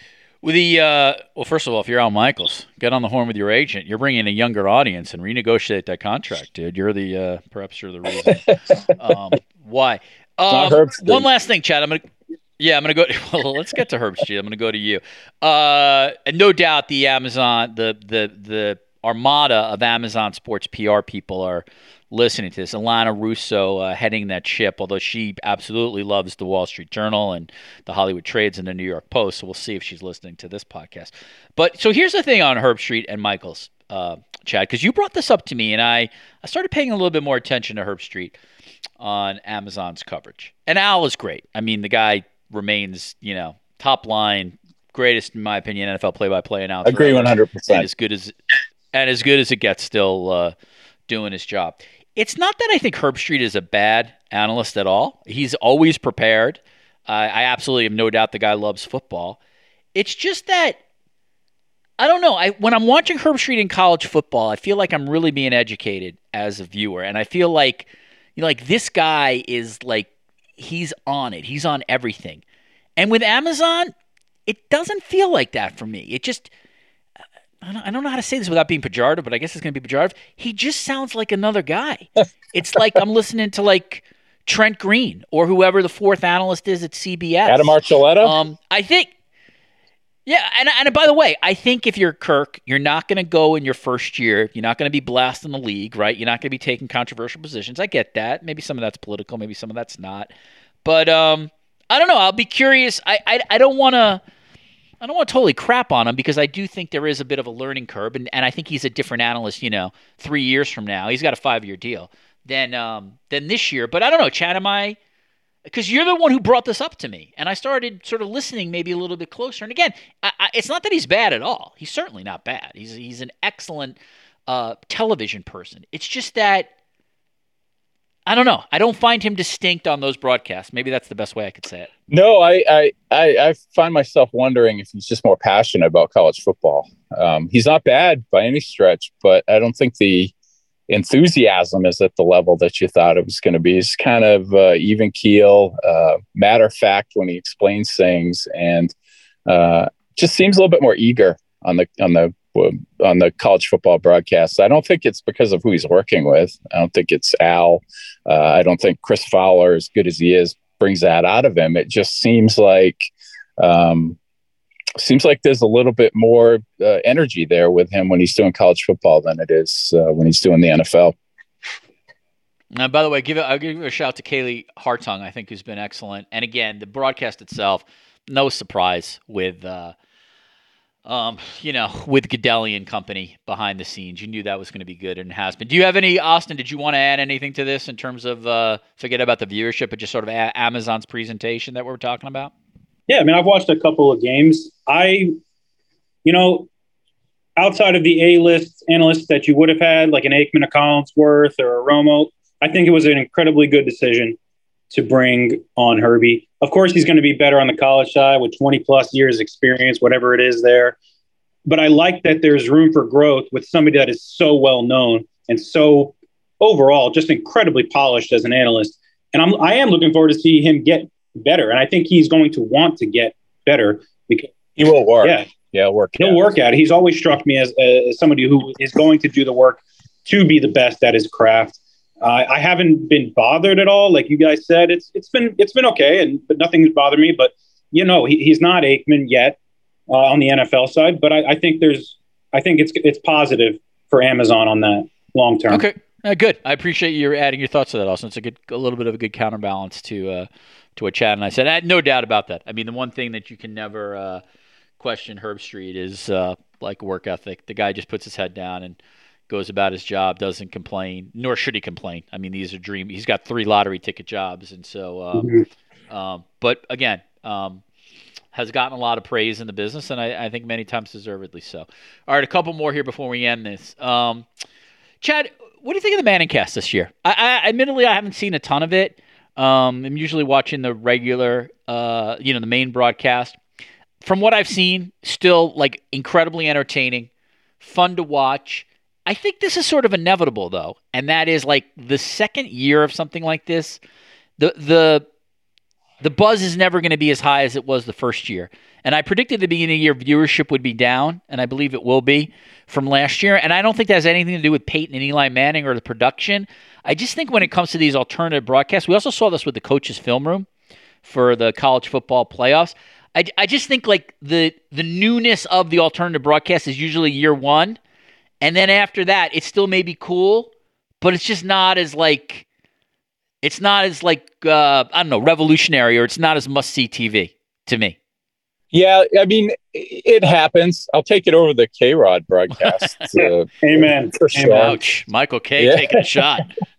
With the uh, well, first of all, if you're Al Michaels, get on the horn with your agent. You're bringing a younger audience and renegotiate that contract, dude. You're the uh, perhaps you're the reason. um, why? Um, one last thing, Chad. I'm gonna. Yeah, I'm gonna go. Well, let's get to Herb Street. I'm gonna go to you. Uh, and no doubt, the Amazon, the the the armada of Amazon Sports P R people are listening to this. Alana Russo uh, heading that ship, although she absolutely loves the Wall Street Journal and the Hollywood Trades and the New York Post. So we'll see if she's listening to this podcast. But so here's the thing on Herb Street and Michaels, uh, Chad, because you brought this up to me, and I, I started paying a little bit more attention to Herb Street on Amazon's coverage. And Al is great. I mean, the guy remains, you know, top line, greatest, in my opinion, N F L play-by-play announcer. Agree one hundred percent. And as good as, and as good as it gets, still uh, doing his job. It's not that I think Herb Street is a bad analyst at all. He's always prepared. Uh, I absolutely have no doubt the guy loves football. It's just that, I don't know. I when I'm watching Herb Street in college football, I feel like I'm really being educated as a viewer. And I feel like, you know, like this guy is like, he's on it. He's on everything. And with Amazon, it doesn't feel like that for me. It just... I don't, I don't know how to say this without being pejorative, but I guess it's going to be pejorative. He just sounds like another guy. It's like I'm listening to like Trent Green or whoever the fourth analyst is at C B S. Adam Archuleta? Um, I think, yeah, and, and by the way, I think if you're Kirk, you're not going to go in your first year. You're not going to be blasting the league, right? You're not going to be taking controversial positions. I get that. Maybe some of that's political. Maybe some of that's not. But um, I don't know. I'll be curious. I, I, I don't want to... I don't want to totally crap on him because I do think there is a bit of a learning curve, and, and I think he's a different analyst, you know, three years from now. He's got a five-year deal than um, than this year. But I don't know, Chad, am I – because you're the one who brought this up to me, and I started sort of listening maybe a little bit closer. And again, I, I, it's not that he's bad at all. He's certainly not bad. He's, he's an excellent uh, television person. It's just that – I don't know. I don't find him distinct on those broadcasts. Maybe that's the best way I could say it. No, I I, I, I find myself wondering if he's just more passionate about college football. Um, he's not bad by any stretch, but I don't think the enthusiasm is at the level that you thought it was going to be. He's kind of uh, even keel, uh, matter of fact when he explains things, and uh, just seems a little bit more eager on the on the on the college football broadcasts. I don't think it's because of who he's working with. I don't think it's Al. Uh, I don't think Chris Fowler, as good as he is, brings that out of him. It just seems like um, seems like there's a little bit more uh, energy there with him when he's doing college football than it is uh, when he's doing the N F L. Now, by the way, give it, I'll give a shout out to Kaylee Hartung, I think, who's been excellent. And again, the broadcast itself, no surprise with uh, Um, you know, with Godelli and company behind the scenes. You knew that was going to be good, and it has been. Do you have any, Austin, did you want to add anything to this in terms of, uh, forget about the viewership, but just sort of a- Amazon's presentation that we're talking about? Yeah, I mean, I've watched a couple of games. I, you know, outside of the A-list analysts that you would have had, like an Aikman, a Collinsworth, or a Romo, I think it was an incredibly good decision to bring on Herbie. Of course, he's going to be better on the college side with twenty plus years experience, whatever it is there. But I like that there's room for growth with somebody that is so well known and so overall just incredibly polished as an analyst. And I'm, I am looking forward to see him get better. And I think he's going to want to get better because he will work. Yeah, yeah, work. He'll yeah. work at it. He's always struck me as, as somebody who is going to do the work to be the best at his craft. Uh, I haven't been bothered at all, like you guys said. It's it's been it's been okay, and but nothing's bothered me. But you know, he, he's not Aikman yet uh, on the N F L side. But I, I think there's I think it's it's positive for Amazon on that long term. Okay, uh, good. I appreciate you adding your thoughts to that, Austin. It's a good a little bit of a good counterbalance to uh, to what Chad and I said. I had no doubt about that. I mean, the one thing that you can never uh, question Herb Street is uh, like work ethic. The guy just puts his head down and goes about his job, doesn't complain, nor should he complain. I mean, these are dream. He's got three lottery ticket jobs, and so. Um, mm-hmm. um, but again, um, has gotten a lot of praise in the business, and I, I think many times deservedly so. All right, a couple more here before we end this. Um, Chad, what do you think of the Manning cast this year? I, I admittedly, I haven't seen a ton of it. Um, I'm usually watching the regular, uh, you know, the main broadcast. From what I've seen, still like incredibly entertaining, fun to watch. I think this is sort of inevitable, though, and that is like the second year of something like this. The the the buzz is never going to be as high as it was the first year. And I predicted at the beginning of the year viewership would be down, and I believe it will be from last year. And I don't think that has anything to do with Peyton and Eli Manning or the production. I just think when it comes to these alternative broadcasts, we also saw this with the Coach's Film Room for the college football playoffs. I, I just think like the the newness of the alternative broadcast is usually year one. And then after that, it still may be cool, but it's just not as like, it's not as like, uh, I don't know, revolutionary, or it's not as must-see T V to me. Yeah, I mean, it happens. I'll take it over the K-Rod broadcast. Uh, Amen. For sure. Ouch. Michael K. Yeah. taking a shot.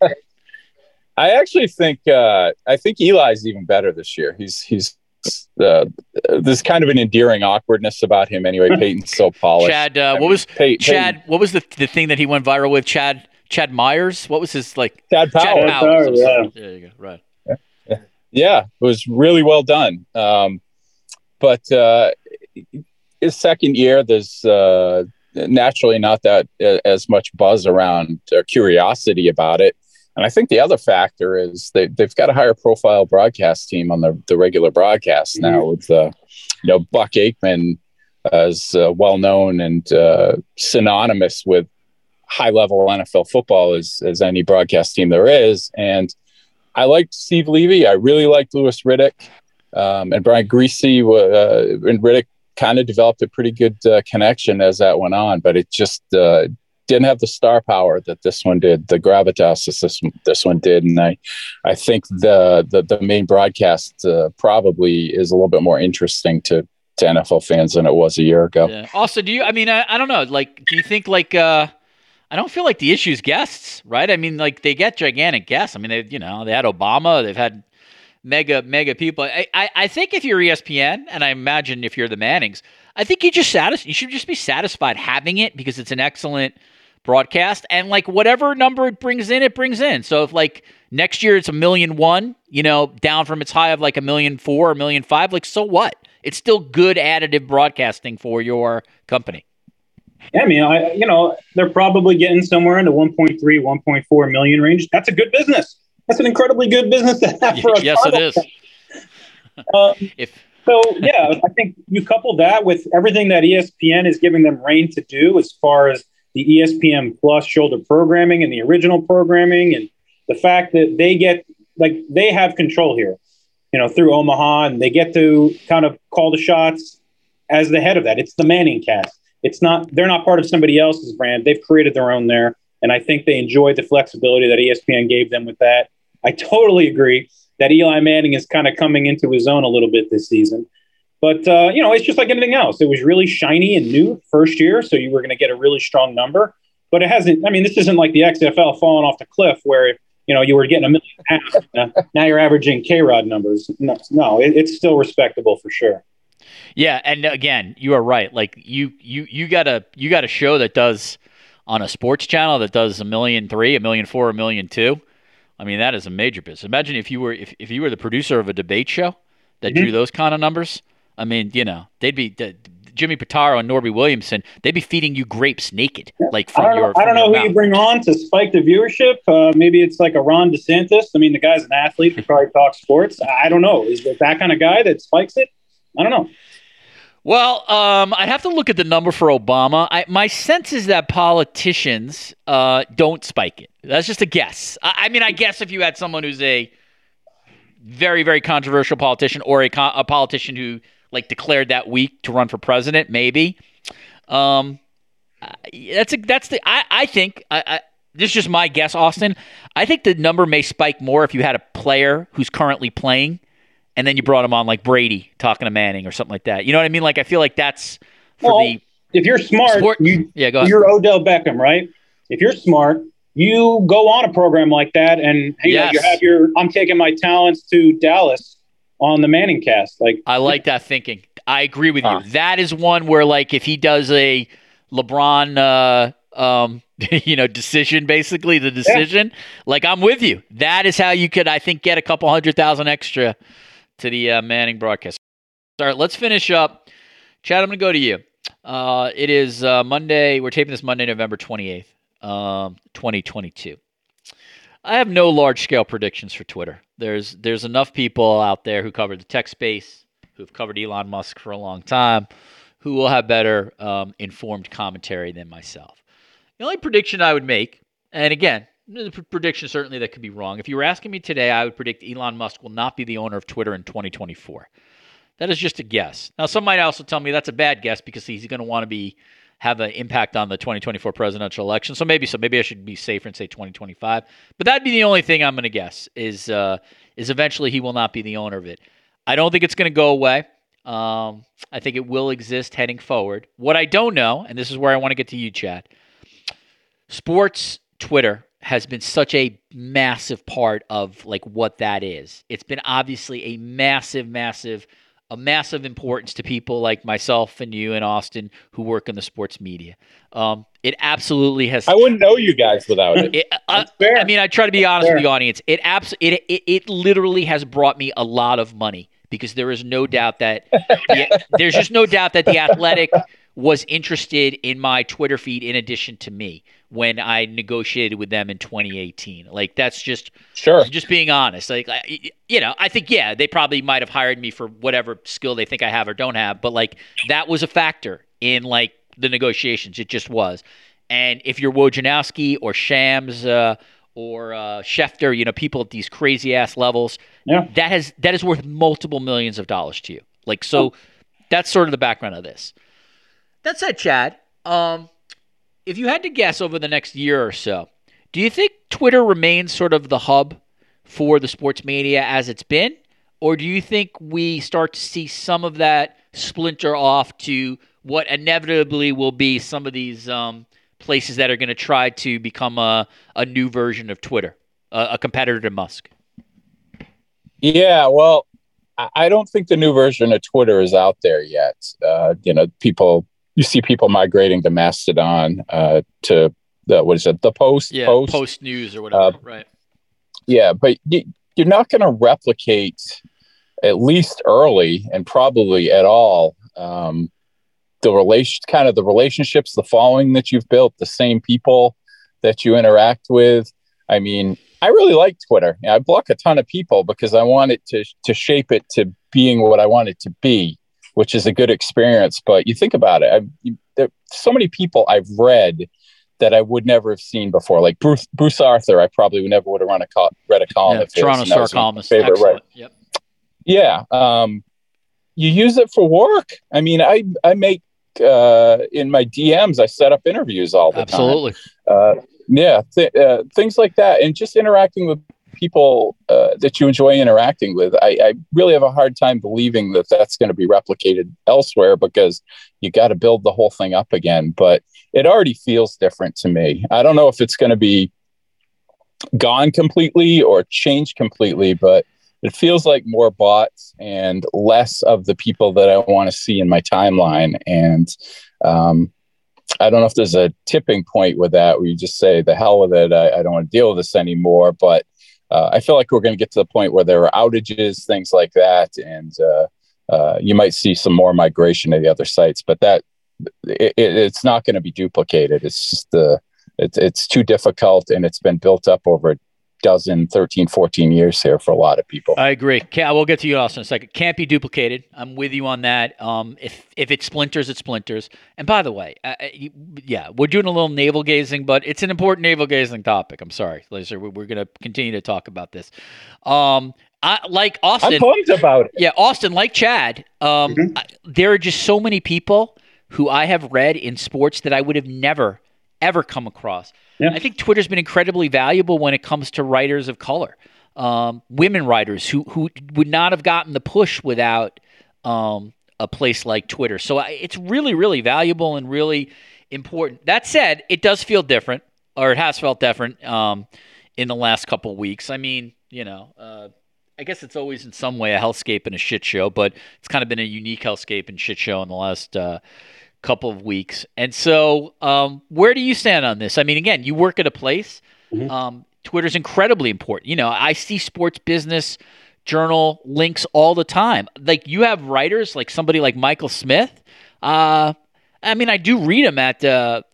I actually think uh, I think Eli's even better this year. He's he's uh, there's kind of an endearing awkwardness about him anyway. Peyton's so polished. Chad, uh, I what mean, was Pey- Chad? Peyton, What was the the thing that he went viral with? Chad Chad Myers. What was his like? Chad Powell. Chad Powers. I'm Yeah. sorry. There you go. Right. Yeah, it was really well done. Um, but uh, his second year, there's uh, naturally not that uh, as much buzz around or curiosity about it. And I think the other factor is they, they've got a higher profile broadcast team on the, the regular broadcast now mm-hmm. with, uh, you know, Buck Aikman as uh, well known and uh, synonymous with high level N F L football as, as any broadcast team there is. And I liked Steve Levy. I really liked Louis Riddick. Um, and Brian Greasy uh, and Riddick kind of developed a pretty good uh, connection as that went on, but it just uh, didn't have the star power that this one did, the gravitas that this, this one did. And I, I think the, the, the main broadcast uh, probably is a little bit more interesting to, to N F L fans than it was a year ago. Yeah. Also, do you, I mean, I, I don't know, like, do you think like, uh, I don't feel like the issue's guests, right? I mean, like they get gigantic guests. I mean, they, you know, they had Obama, they've had mega, mega people. I, I, I think if you're E S P N, and I imagine if you're the Mannings, I think you just satis- you should just be satisfied having it because it's an excellent broadcast, and like whatever number it brings in, it brings in. So if like next year it's a million one, you know, down from its high of like a million four or a million five, like so what? It's still good additive broadcasting for your company. Yeah, I mean, I, you know, they're probably getting somewhere in the one point three, one point four million range. That's a good business. That's an incredibly good business to have for a yes, it is. uh, if so, yeah, I think you couple that with everything that E S P N is giving them reign to do as far as the E S P N Plus shoulder programming and the original programming, and the fact that they get like they have control here, you know, through Omaha, and they get to kind of call the shots as the head of that. It's the Manning cast. It's not, they're not part of somebody else's brand. They've created their own there. And I think they enjoy the flexibility that E S P N gave them with that. I totally agree that Eli Manning is kind of coming into his own a little bit this season. But, uh, you know, it's just like anything else. It was really shiny and new first year, so you were going to get a really strong number. But it hasn't, I mean, this isn't like the X F L falling off the cliff where, you know, you were getting a million and a half. Uh, now you're averaging K-Rod numbers. No, no it, it's still respectable for sure. Yeah, and again, you are right. Like you, you, you got a you got a show that does on a sports channel that does a million three, a million four, a million two. I mean, that is a major business. Imagine if you were if, if you were the producer of a debate show that mm-hmm. drew those kind of numbers. I mean, you know, they'd be the, Jimmy Pitaro and Norby Williamson. They'd be feeding you grapes naked, like from I don't, your. I don't know who mouth. you bring on to spike the viewership. Uh, maybe it's like a Ron DeSantis. I mean, the guy's an athlete. He probably talks sports. I don't know. Is it that kind of guy that spikes it? I don't know. Well, um, I'd have to look at the number for Obama. I, my sense is that politicians uh, don't spike it. That's just a guess. I, I mean, I guess if you had someone who's a very, very controversial politician or a, co- a politician who like declared that week to run for president, maybe. Um, that's a, that's the. I, I think I, I, this is just my guess, Austin. I think the number may spike more if you had a player who's currently playing. And then you brought him on like Brady talking to Manning or something like that. You know what I mean? Like, I feel like that's for well, the if you're smart, sport. You, yeah, go ahead. You're Odell Beckham, right? If you're smart, you go on a program like that, and you yes. know, you have your I'm taking my talents to Dallas on the Manning cast. Like, I like that thinking. I agree with huh. you. That is one where, like, if he does a LeBron, uh, um, you know, decision, basically the decision, yeah. like I'm with you. That is how you could, I think, get a couple hundred thousand extra to the uh, Manning broadcast. All right, let's finish up. Chad, I'm going to go to you. Uh, it is uh, Monday. We're taping this Monday, November twenty-eighth, um, twenty twenty-two. I have no large-scale predictions for Twitter. There's there's enough people out there who cover the tech space, who've covered Elon Musk for a long time, who will have better um, informed commentary than myself. The only prediction I would make, and again, the prediction certainly that could be wrong. If you were asking me today, I would predict Elon Musk will not be the owner of Twitter in twenty twenty-four. That is just a guess. Now, some might also tell me that's a bad guess because he's going to want to be have an impact on the twenty twenty-four presidential election. So maybe so. Maybe I should be safer and say twenty twenty-five. But that'd be the only thing I'm going to guess is uh, is eventually he will not be the owner of it. I don't think it's going to go away. Um, I think it will exist heading forward. What I don't know, and this is where I want to get to you, Chad, sports Twitter has been such a massive part of like what that is. It's been obviously a massive, massive, a massive importance to people like myself and you and Austin who work in the sports media. Um, it absolutely has. I wouldn't know you guys without it. it uh, I mean, I try to be honest with the audience. It abs- it, it it literally has brought me a lot of money because there is no doubt that the, there's just no doubt that The Athletic was interested in my Twitter feed in addition to me when I negotiated with them in twenty eighteen. Like, that's just sure. just being honest. Like, you know, I think, yeah, they probably might have hired me for whatever skill they think I have or don't have, but like that was a factor in like the negotiations. It just was. And if you're Wojnarowski or Shams uh, or uh, Schefter, you know, people at these crazy ass levels, yeah. that has that is worth multiple millions of dollars to you. Like, so oh. that's sort of the background of this. That said, Chad, um, if you had to guess over the next year or so, do you think Twitter remains sort of the hub for the sports media as it's been? Or do you think we start to see some of that splinter off to what inevitably will be some of these um, places that are going to try to become a, a new version of Twitter, a, a competitor to Musk? Yeah, well, I don't think the new version of Twitter is out there yet. Uh, you know, people... You see people migrating to Mastodon, uh, to the, what is it, the Post? Yeah, Post, Post News or whatever, uh, right. Yeah, but you, you're not going to replicate, at least early and probably at all, um, the relation, kind of the relationships, the following that you've built, the same people that you interact with. I mean, I really like Twitter. I block a ton of people because I want it to to shape it to being what I want it to be, which is a good experience. But you think about it, I, you, there so many people I've read that I would never have seen before. Like Bruce Bruce Arthur, I probably would never would have run a co- read a column. Yeah, of Toronto Star columnist. Favorite, right? Yep. Yeah. Um, you use it for work. I mean, I I make uh, in my D Ms, I set up interviews all the Absolutely. time. Absolutely. Uh, yeah, th- uh, things like that, and just interacting with people uh, that you enjoy interacting with. I, I really have a hard time believing that that's going to be replicated elsewhere because you got to build the whole thing up again. But it already feels different to me. I don't know if it's going to be gone completely or changed completely, but it feels like more bots and less of the people that I want to see in my timeline. And um, I don't know if there's a tipping point with that where you just say, the hell with it, I, I don't want to deal with this anymore. But Uh, I feel like we're going to get to the point where there are outages, things like that, and uh, uh, you might see some more migration to the other sites. But that it, it's not going to be duplicated. It's just the it's it's too difficult, and it's been built up over a dozen, thirteen, fourteen years here for a lot of people. I agree. I will get to you, Austin, in a second. Can't be duplicated. I'm with you on that. Um, if if it splinters, it splinters. And by the way, uh, you, yeah, we're doing a little navel gazing, but it's an important navel gazing topic. I'm sorry, Laser. We're, we're going to continue to talk about this. Um, I, like Austin, I'm pumped about it. Yeah, Austin, like Chad, um, Mm-hmm. I, there are just so many people who I have read in sports that I would have never, ever come across. Yeah. I think Twitter's been incredibly valuable when it comes to writers of color, um, women writers who who would not have gotten the push without um, a place like Twitter. So I, it's really, really valuable and really important. That said, it does feel different, or it has felt different um, in the last couple of weeks. I mean, you know, uh, I guess it's always in some way a hellscape and a shit show, but it's kind of been a unique hellscape and shit show in the last uh couple of weeks. And so um, where do you stand on this? I mean, again, you work at a place. Mm-hmm. Um, Twitter's incredibly important. You know, I see Sports Business Journal links all the time. Like, you have writers like somebody like Michael Smith. Uh, I mean, I do read him at uh,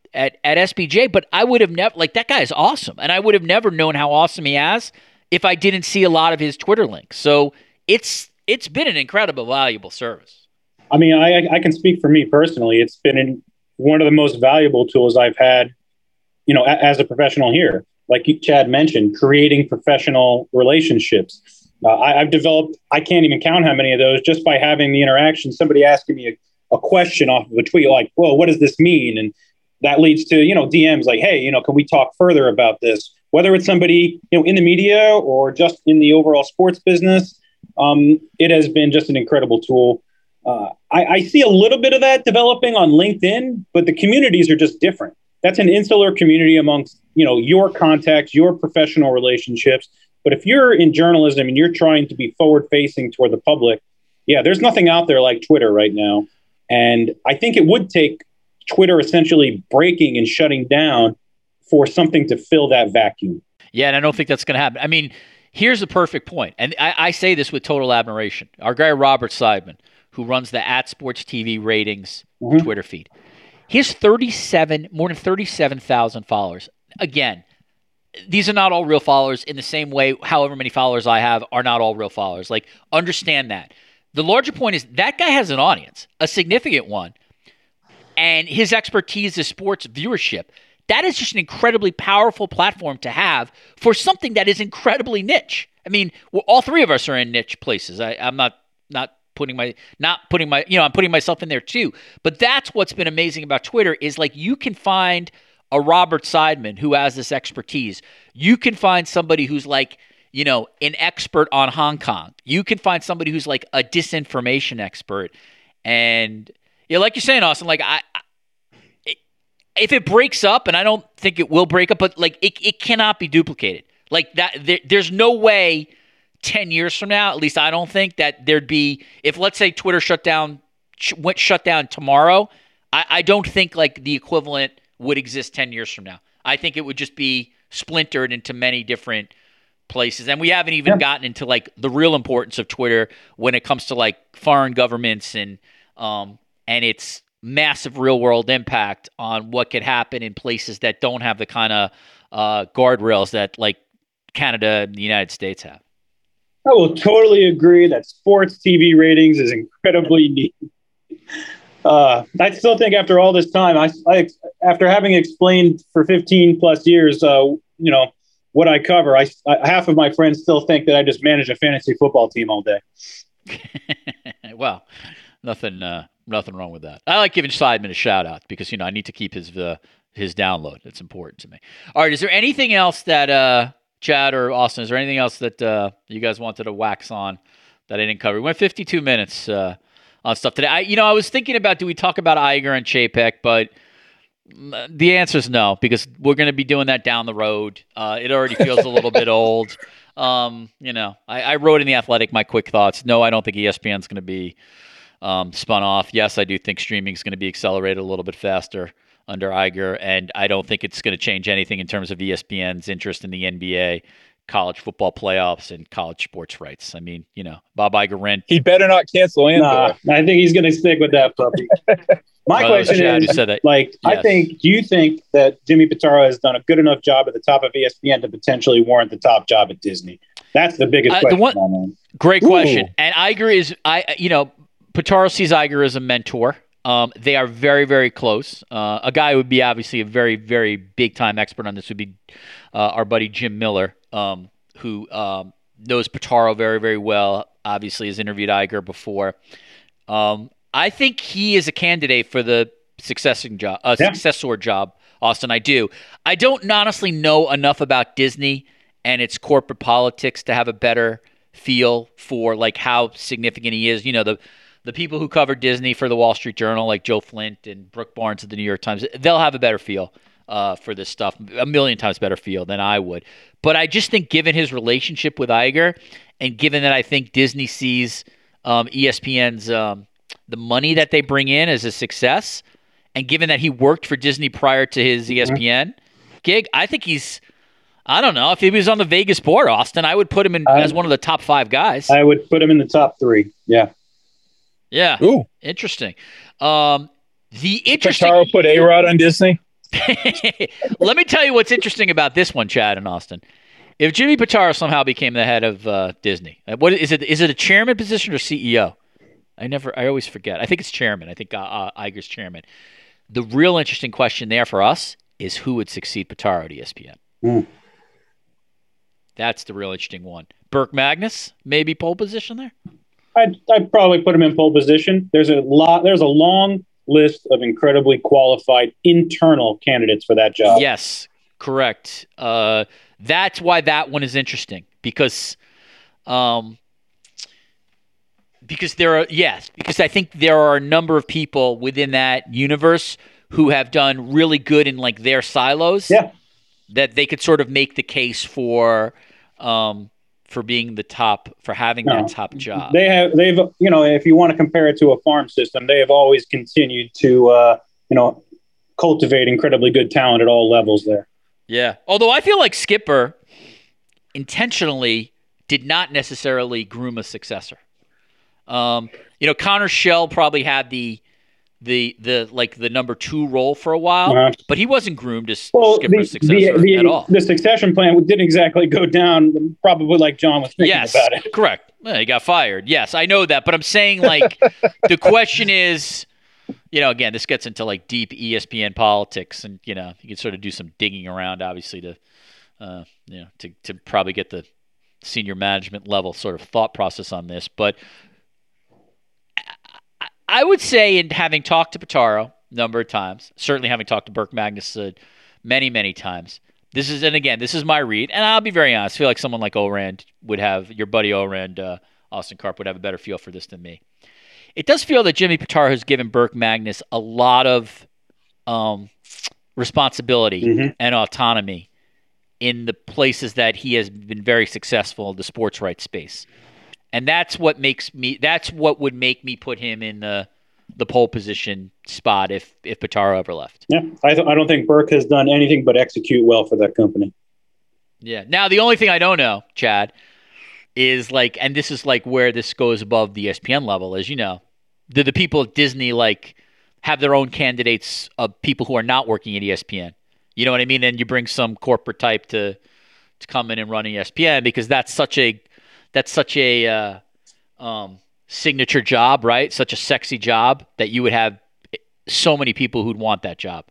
at, at S B J, but I would have never, like, that guy is awesome. And I would have never known how awesome he is if I didn't see a lot of his Twitter links. So it's it's been an incredible, valuable service. I mean, I, I can speak for me personally. It's been in, one of the most valuable tools I've had, you know, a, as a professional here. Like Chad mentioned, creating professional relationships. Uh, I, I've developed, I can't even count how many of those just by having the interaction, somebody asking me a, a question off of a tweet, like, well, what does this mean? And that leads to, you know, D Ms like, hey, you know, can we talk further about this? Whether it's somebody, you know, in the media or just in the overall sports business, um, it has been just an incredible tool. Uh, I, I see a little bit of that developing on LinkedIn, but the communities are just different. That's an insular community amongst, you know, your contacts, your professional relationships. But if you're in journalism and you're trying to be forward facing toward the public, yeah, there's nothing out there like Twitter right now. And I think it would take Twitter essentially breaking and shutting down for something to fill that vacuum. Yeah, and I don't think that's going to happen. I mean, here's the perfect point. And I, I say this with total admiration. Our guy, Robert Seidman, who runs the at Sports T V ratings mm-hmm. Twitter feed, he has thirty-seven, more than thirty-seven thousand followers. Again, these are not all real followers in the same way however many followers I have are not all real followers. Like, understand that. The larger point is that guy has an audience, a significant one, and his expertise is sports viewership. That is just an incredibly powerful platform to have for something that is incredibly niche. I mean, well, all three of us are in niche places. I, I'm not not putting my not putting my you know I'm putting myself in there too. But that's what's been amazing about Twitter is like you can find a Robert Seidman who has this expertise. You can find somebody who's like, you know, an expert on Hong Kong. You can find somebody who's like a disinformation expert. And yeah, like you're saying, Austin, like I, I it, if it breaks up, and I don't think it will break up, but like it, it cannot be duplicated. Like that, there, there's no way ten years from now, at least I don't think that there'd be, if let's say Twitter shut down, sh- went shut down tomorrow, I, I don't think like the equivalent would exist ten years from now. I think it would just be splintered into many different places. And we haven't even yeah. gotten into like the real importance of Twitter when it comes to like foreign governments and um and its massive real world impact on what could happen in places that don't have the kind of uh, guardrails that like Canada and the United States have. I will totally agree that sports T V ratings is incredibly neat. Uh, I still think after all this time, I, I after having explained for fifteen plus years, uh, you know, what I cover, I, I half of my friends still think that I just manage a fantasy football team all day. Well, nothing, uh, nothing wrong with that. I like giving Seidman a shout out because, you know, I need to keep his, uh, his download. It's important to me. All right. Is there anything else that, uh, Chad or Austin, is there anything else that, uh, you guys wanted to wax on that I didn't cover? We went fifty-two minutes, uh, on stuff today. I, you know, I was thinking about, do we talk about Iger and Chapek, but the answer is no, because we're going to be doing that down the road. Uh, it already feels a little bit old. Um, you know, I, I wrote in The Athletic my quick thoughts. No, I don't think E S P N is going to be um, spun off. Yes, I do think streaming is going to be accelerated a little bit faster under Iger, and I don't think it's going to change anything in terms of E S P N's interest in the N B A, college football playoffs, and college sports rights. I mean, you know, Bob Iger rent. He better not cancel Andor. Nah, I think he's going to stick with that puppy. My well, question is, like, yes. I think, do you think that Jimmy Pitaro has done a good enough job at the top of E S P N to potentially warrant the top job at Disney? That's the biggest uh, question. The one, great question. Ooh. And Iger is, I, you know, Pitaro sees Iger as a mentor. Um, they are very, very close. Uh, a guy who would be obviously a very, very big time expert on this would be uh, our buddy Jim Miller, um, who um, knows Pitaro very, very well. Obviously, has interviewed Iger before. Um, I think he is a candidate for the successing job, uh, yeah. successor job, Austin. I do. I don't honestly know enough about Disney and its corporate politics to have a better feel for like how significant he is. You know, the the people who cover Disney for the Wall Street Journal, like Joe Flint and Brooke Barnes of the New York Times, they'll have a better feel uh, for this stuff, a million times better feel than I would. But I just think given his relationship with Iger, and given that I think Disney sees um, E S P N's um, the money that they bring in as a success, and given that he worked for Disney prior to his E S P N mm-hmm. gig, I think he's, I don't know, if he was on the Vegas board, Austin, I would put him in I, as one of the top five guys. I would put him in the top three. Yeah. Yeah. Ooh. Interesting. Um, the interesting. Pitaro put A-Rod on Disney? Let me tell you what's interesting about this one, Chad and Austin. If Jimmy Pitaro somehow became the head of uh, Disney, what is it? Is it a chairman position or C E O? I never. I always forget. I think it's chairman. I think uh, uh, Iger's chairman. The real interesting question there for us is who would succeed Pitaro at E S P N. Mm. That's the real interesting one. Burke Magnus, maybe pole position there. I'd, I'd probably put him in pole position. There's a lot. There's a long list of incredibly qualified internal candidates for that job. Yes, correct. Uh, that's why that one is interesting because, um, because there are yes, because I think there are a number of people within that universe who have done really good in like their silos. Yeah, that they could sort of make the case for. Um, for being the top, for having no, that top job. They have, they've, you know, if you want to compare it to a farm system, they have always continued to, uh, you know, cultivate incredibly good talent at all levels there. Yeah. Although I feel like Skipper intentionally did not necessarily groom a successor. Um, you know, Connor Shell probably had the, the, the, like the number two role for a while, uh-huh. but he wasn't groomed as well, Skipper's the, successor the, the, at all. The succession plan didn't exactly go down probably like John was thinking yes, about it. Correct. Well, he got fired. Yes, I know that, but I'm saying like the question is, you know, again, this gets into like deep E S P N politics, and you know, you can sort of do some digging around, obviously, to, uh, you know, to to probably get the senior management level sort of thought process on this, but. I would say, in having talked to Pitaro a number of times, certainly having talked to Burke Magnus uh, many, many times, this is, and again, this is my read, and I'll be very honest, I feel like someone like Orand would have, your buddy Orand, uh, Austin Karp, would have a better feel for this than me. It does feel that Jimmy Pitaro has given Burke Magnus a lot of um, responsibility mm-hmm. and autonomy in the places that he has been very successful in the sports rights space. And that's what makes me. That's what would make me put him in the the pole position spot if if Pitaro ever left. Yeah, I th- I don't think Burke has done anything but execute well for that company. Yeah. Now the only thing I don't know, Chad, is like, and this is like where this goes above the E S P N level, as you know, do the people at Disney like have their own candidates of people who are not working at E S P N? You know what I mean? And you bring some corporate type to to come in and run E S P N because that's such a That's such a uh, um, signature job, right? Such a sexy job that you would have so many people who'd want that job.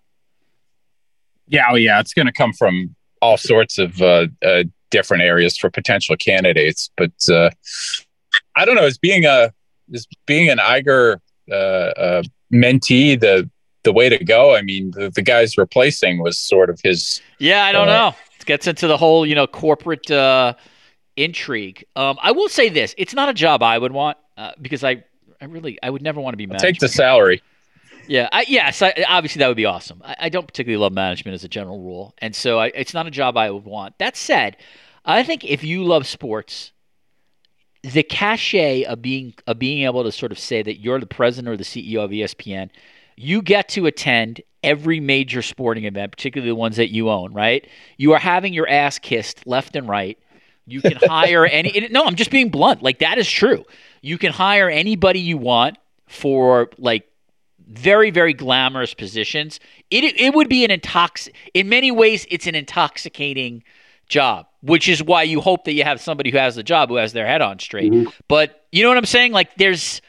Yeah, oh yeah, it's going to come from all sorts of uh, uh, different areas for potential candidates. But uh, I don't know, is being a is being an Iger uh, uh, mentee the the way to go? I mean, the, the guys replacing was sort of his. Yeah, I don't uh, know. It gets into the whole, you know, corporate. Uh, intrigue. Um, I will say this: it's not a job I would want uh, because I, I really, I would never want to be management. Take the salary. Yeah, I, yes, I, obviously that would be awesome. I, I don't particularly love management as a general rule, and so I, it's not a job I would want. That said, I think if you love sports, the cachet of being of being able to sort of say that you're the president or the C E O of E S P N, you get to attend every major sporting event, particularly the ones that you own. Right? You are having your ass kissed left and right. You can hire any – no, I'm just being blunt. Like, that is true. You can hire anybody you want for, like, very, very glamorous positions. It it would be an intox – in many ways, it's an intoxicating job, which is why you hope that you have somebody who has the job who has their head on straight. Mm-hmm. But you know what I'm saying? Like, there's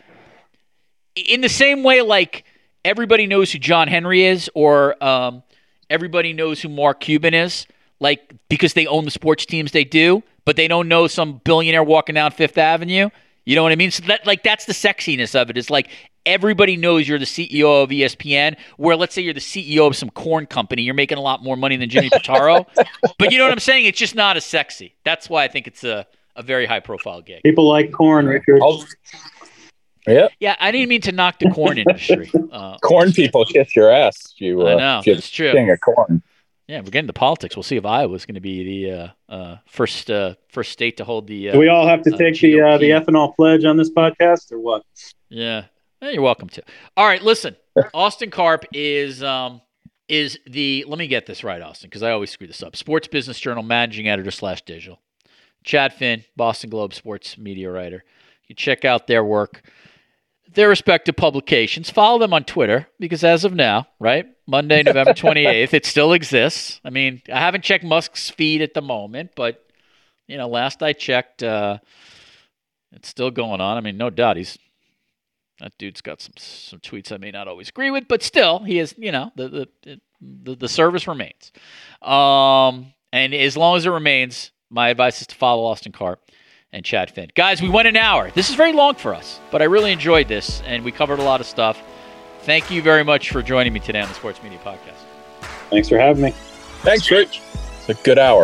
– in the same way, like, everybody knows who John Henry is or um, everybody knows who Mark Cuban is, like, because they own the sports teams they do. But they don't know some billionaire walking down Fifth Avenue. You know what I mean? So that, like, that's the sexiness of it. It's like everybody knows you're the C E O of E S P N, where let's say you're the C E O of some corn company. You're making a lot more money than Jimmy Pitaro. But you know what I'm saying? It's just not as sexy. That's why I think it's a, a very high-profile gig. People like corn, Richard. Oh. Yeah. Yeah, I didn't mean to knock the corn industry. Uh, corn people kiss your ass. You, uh, I know. It's true. King of corn. Yeah, we're getting to politics. We'll see if Iowa's going to be the uh, uh, first uh, first state to hold the. Uh, Do we all have to take uh, the uh, the ethanol pledge on this podcast, or what? Yeah, eh, you're welcome to. All right, listen. Austin Karp is um, is the. Let me get this right, Austin, because I always screw this up. Sports Business Journal managing editor slash digital. Chad Finn, Boston Globe sports media writer. You check out their work. their respective publications. Follow them on Twitter because as of now, right, Monday, November twenty-eighth, it still exists. I mean, I haven't checked Musk's feed at the moment, but, you know, last I checked, uh, it's still going on. I mean, no doubt he's that dude's got some some tweets I may not always agree with, but still, he is, you know, the the the, the service remains. Um, and as long as it remains, my advice is to follow Austin Carr and Chad Finn. Guys, we went an hour. This is very long for us, but I really enjoyed this, and we covered a lot of stuff. Thank you very much for joining me today on the Sports Media Podcast. Thanks for having me. Thanks, Rich. It's a good hour.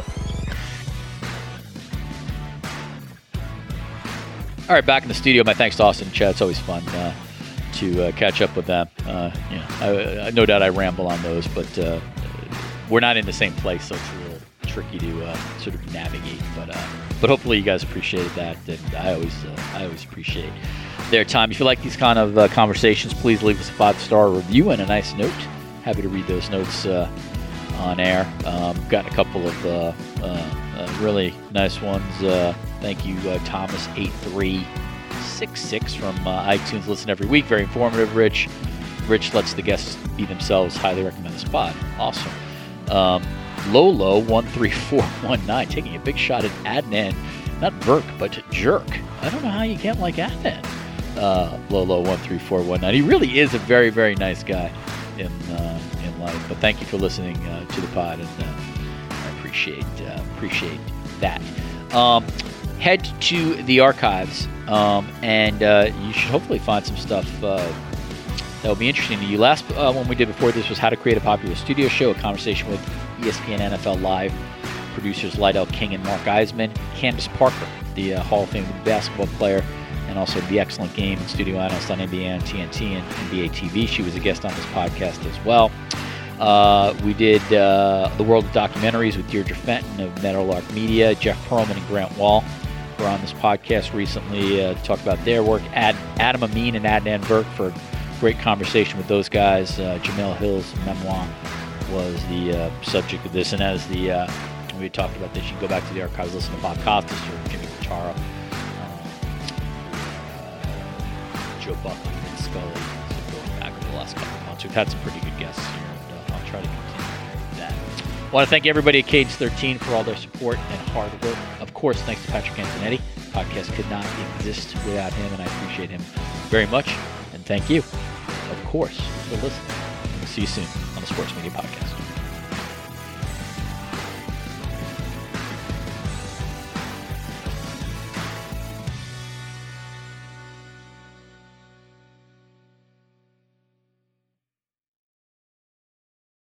All right, back in the studio. My thanks to Austin and Chad. It's always fun uh, to uh, catch up with them. Uh, you know, I, I, no doubt I ramble on those, but uh, we're not in the same place, so it's a little tricky to uh, sort of navigate. But uh, but hopefully you guys appreciated that, and I always uh, I always appreciate their time. If you like these kind of uh, conversations, please leave us a five-star review and a nice note. Happy to read those notes uh, on air. Um, gotten a couple of uh, uh, uh, really nice ones. Uh, thank you, uh, Thomas eight three six six from uh, iTunes. Listen every week. Very informative, Rich. Rich lets the guests be themselves. Highly recommend this pod. Awesome. Um, Lolo one three four one nine taking a big shot at Adnan, not Burke, but Jerk. I don't know how you can't like Adnan. Uh, Lolo one three four one nine. He really is a very, very nice guy in uh, in life. But thank you for listening uh, to the pod, and uh, I appreciate uh, appreciate that. Um, head to the archives, um, and uh, you should hopefully find some stuff uh, that will be interesting to you. Last uh, one we did before this was how to create a popular studio show, a conversation with E S P N N F L Live producers Lydell King and Mark Eisman. Candace Parker, the uh, Hall of Fame basketball player, and also the excellent game and studio analyst on N B A on T N T and N B A T V. She was a guest on this podcast as well. Uh, we did uh, The World of Documentaries with Deirdre Fenton of Meadowlark Media. Jeff Pearlman and Grant Wall were on this podcast recently uh, to talk about their work. Ad, Adam Amin and Adnan Burke for a great conversation with those guys. Uh, Jamel Hill's memoir was the uh, subject of this, and as the uh, we talked about this, you can go back to the archives, listen to Bob Costas or Jimmy Pitaro, uh, uh, Joe Buckley, and Scully, so going back over the last couple of months. We've had some pretty good guests here, and uh, I'll try to continue that. I want to thank everybody at Cadence thirteen for all their support and hard work. Of course, thanks to Patrick Antonetti. The podcast could not exist without him, and I appreciate him very much. And thank you, of course, for listening. See you soon on the Sports Media Podcast.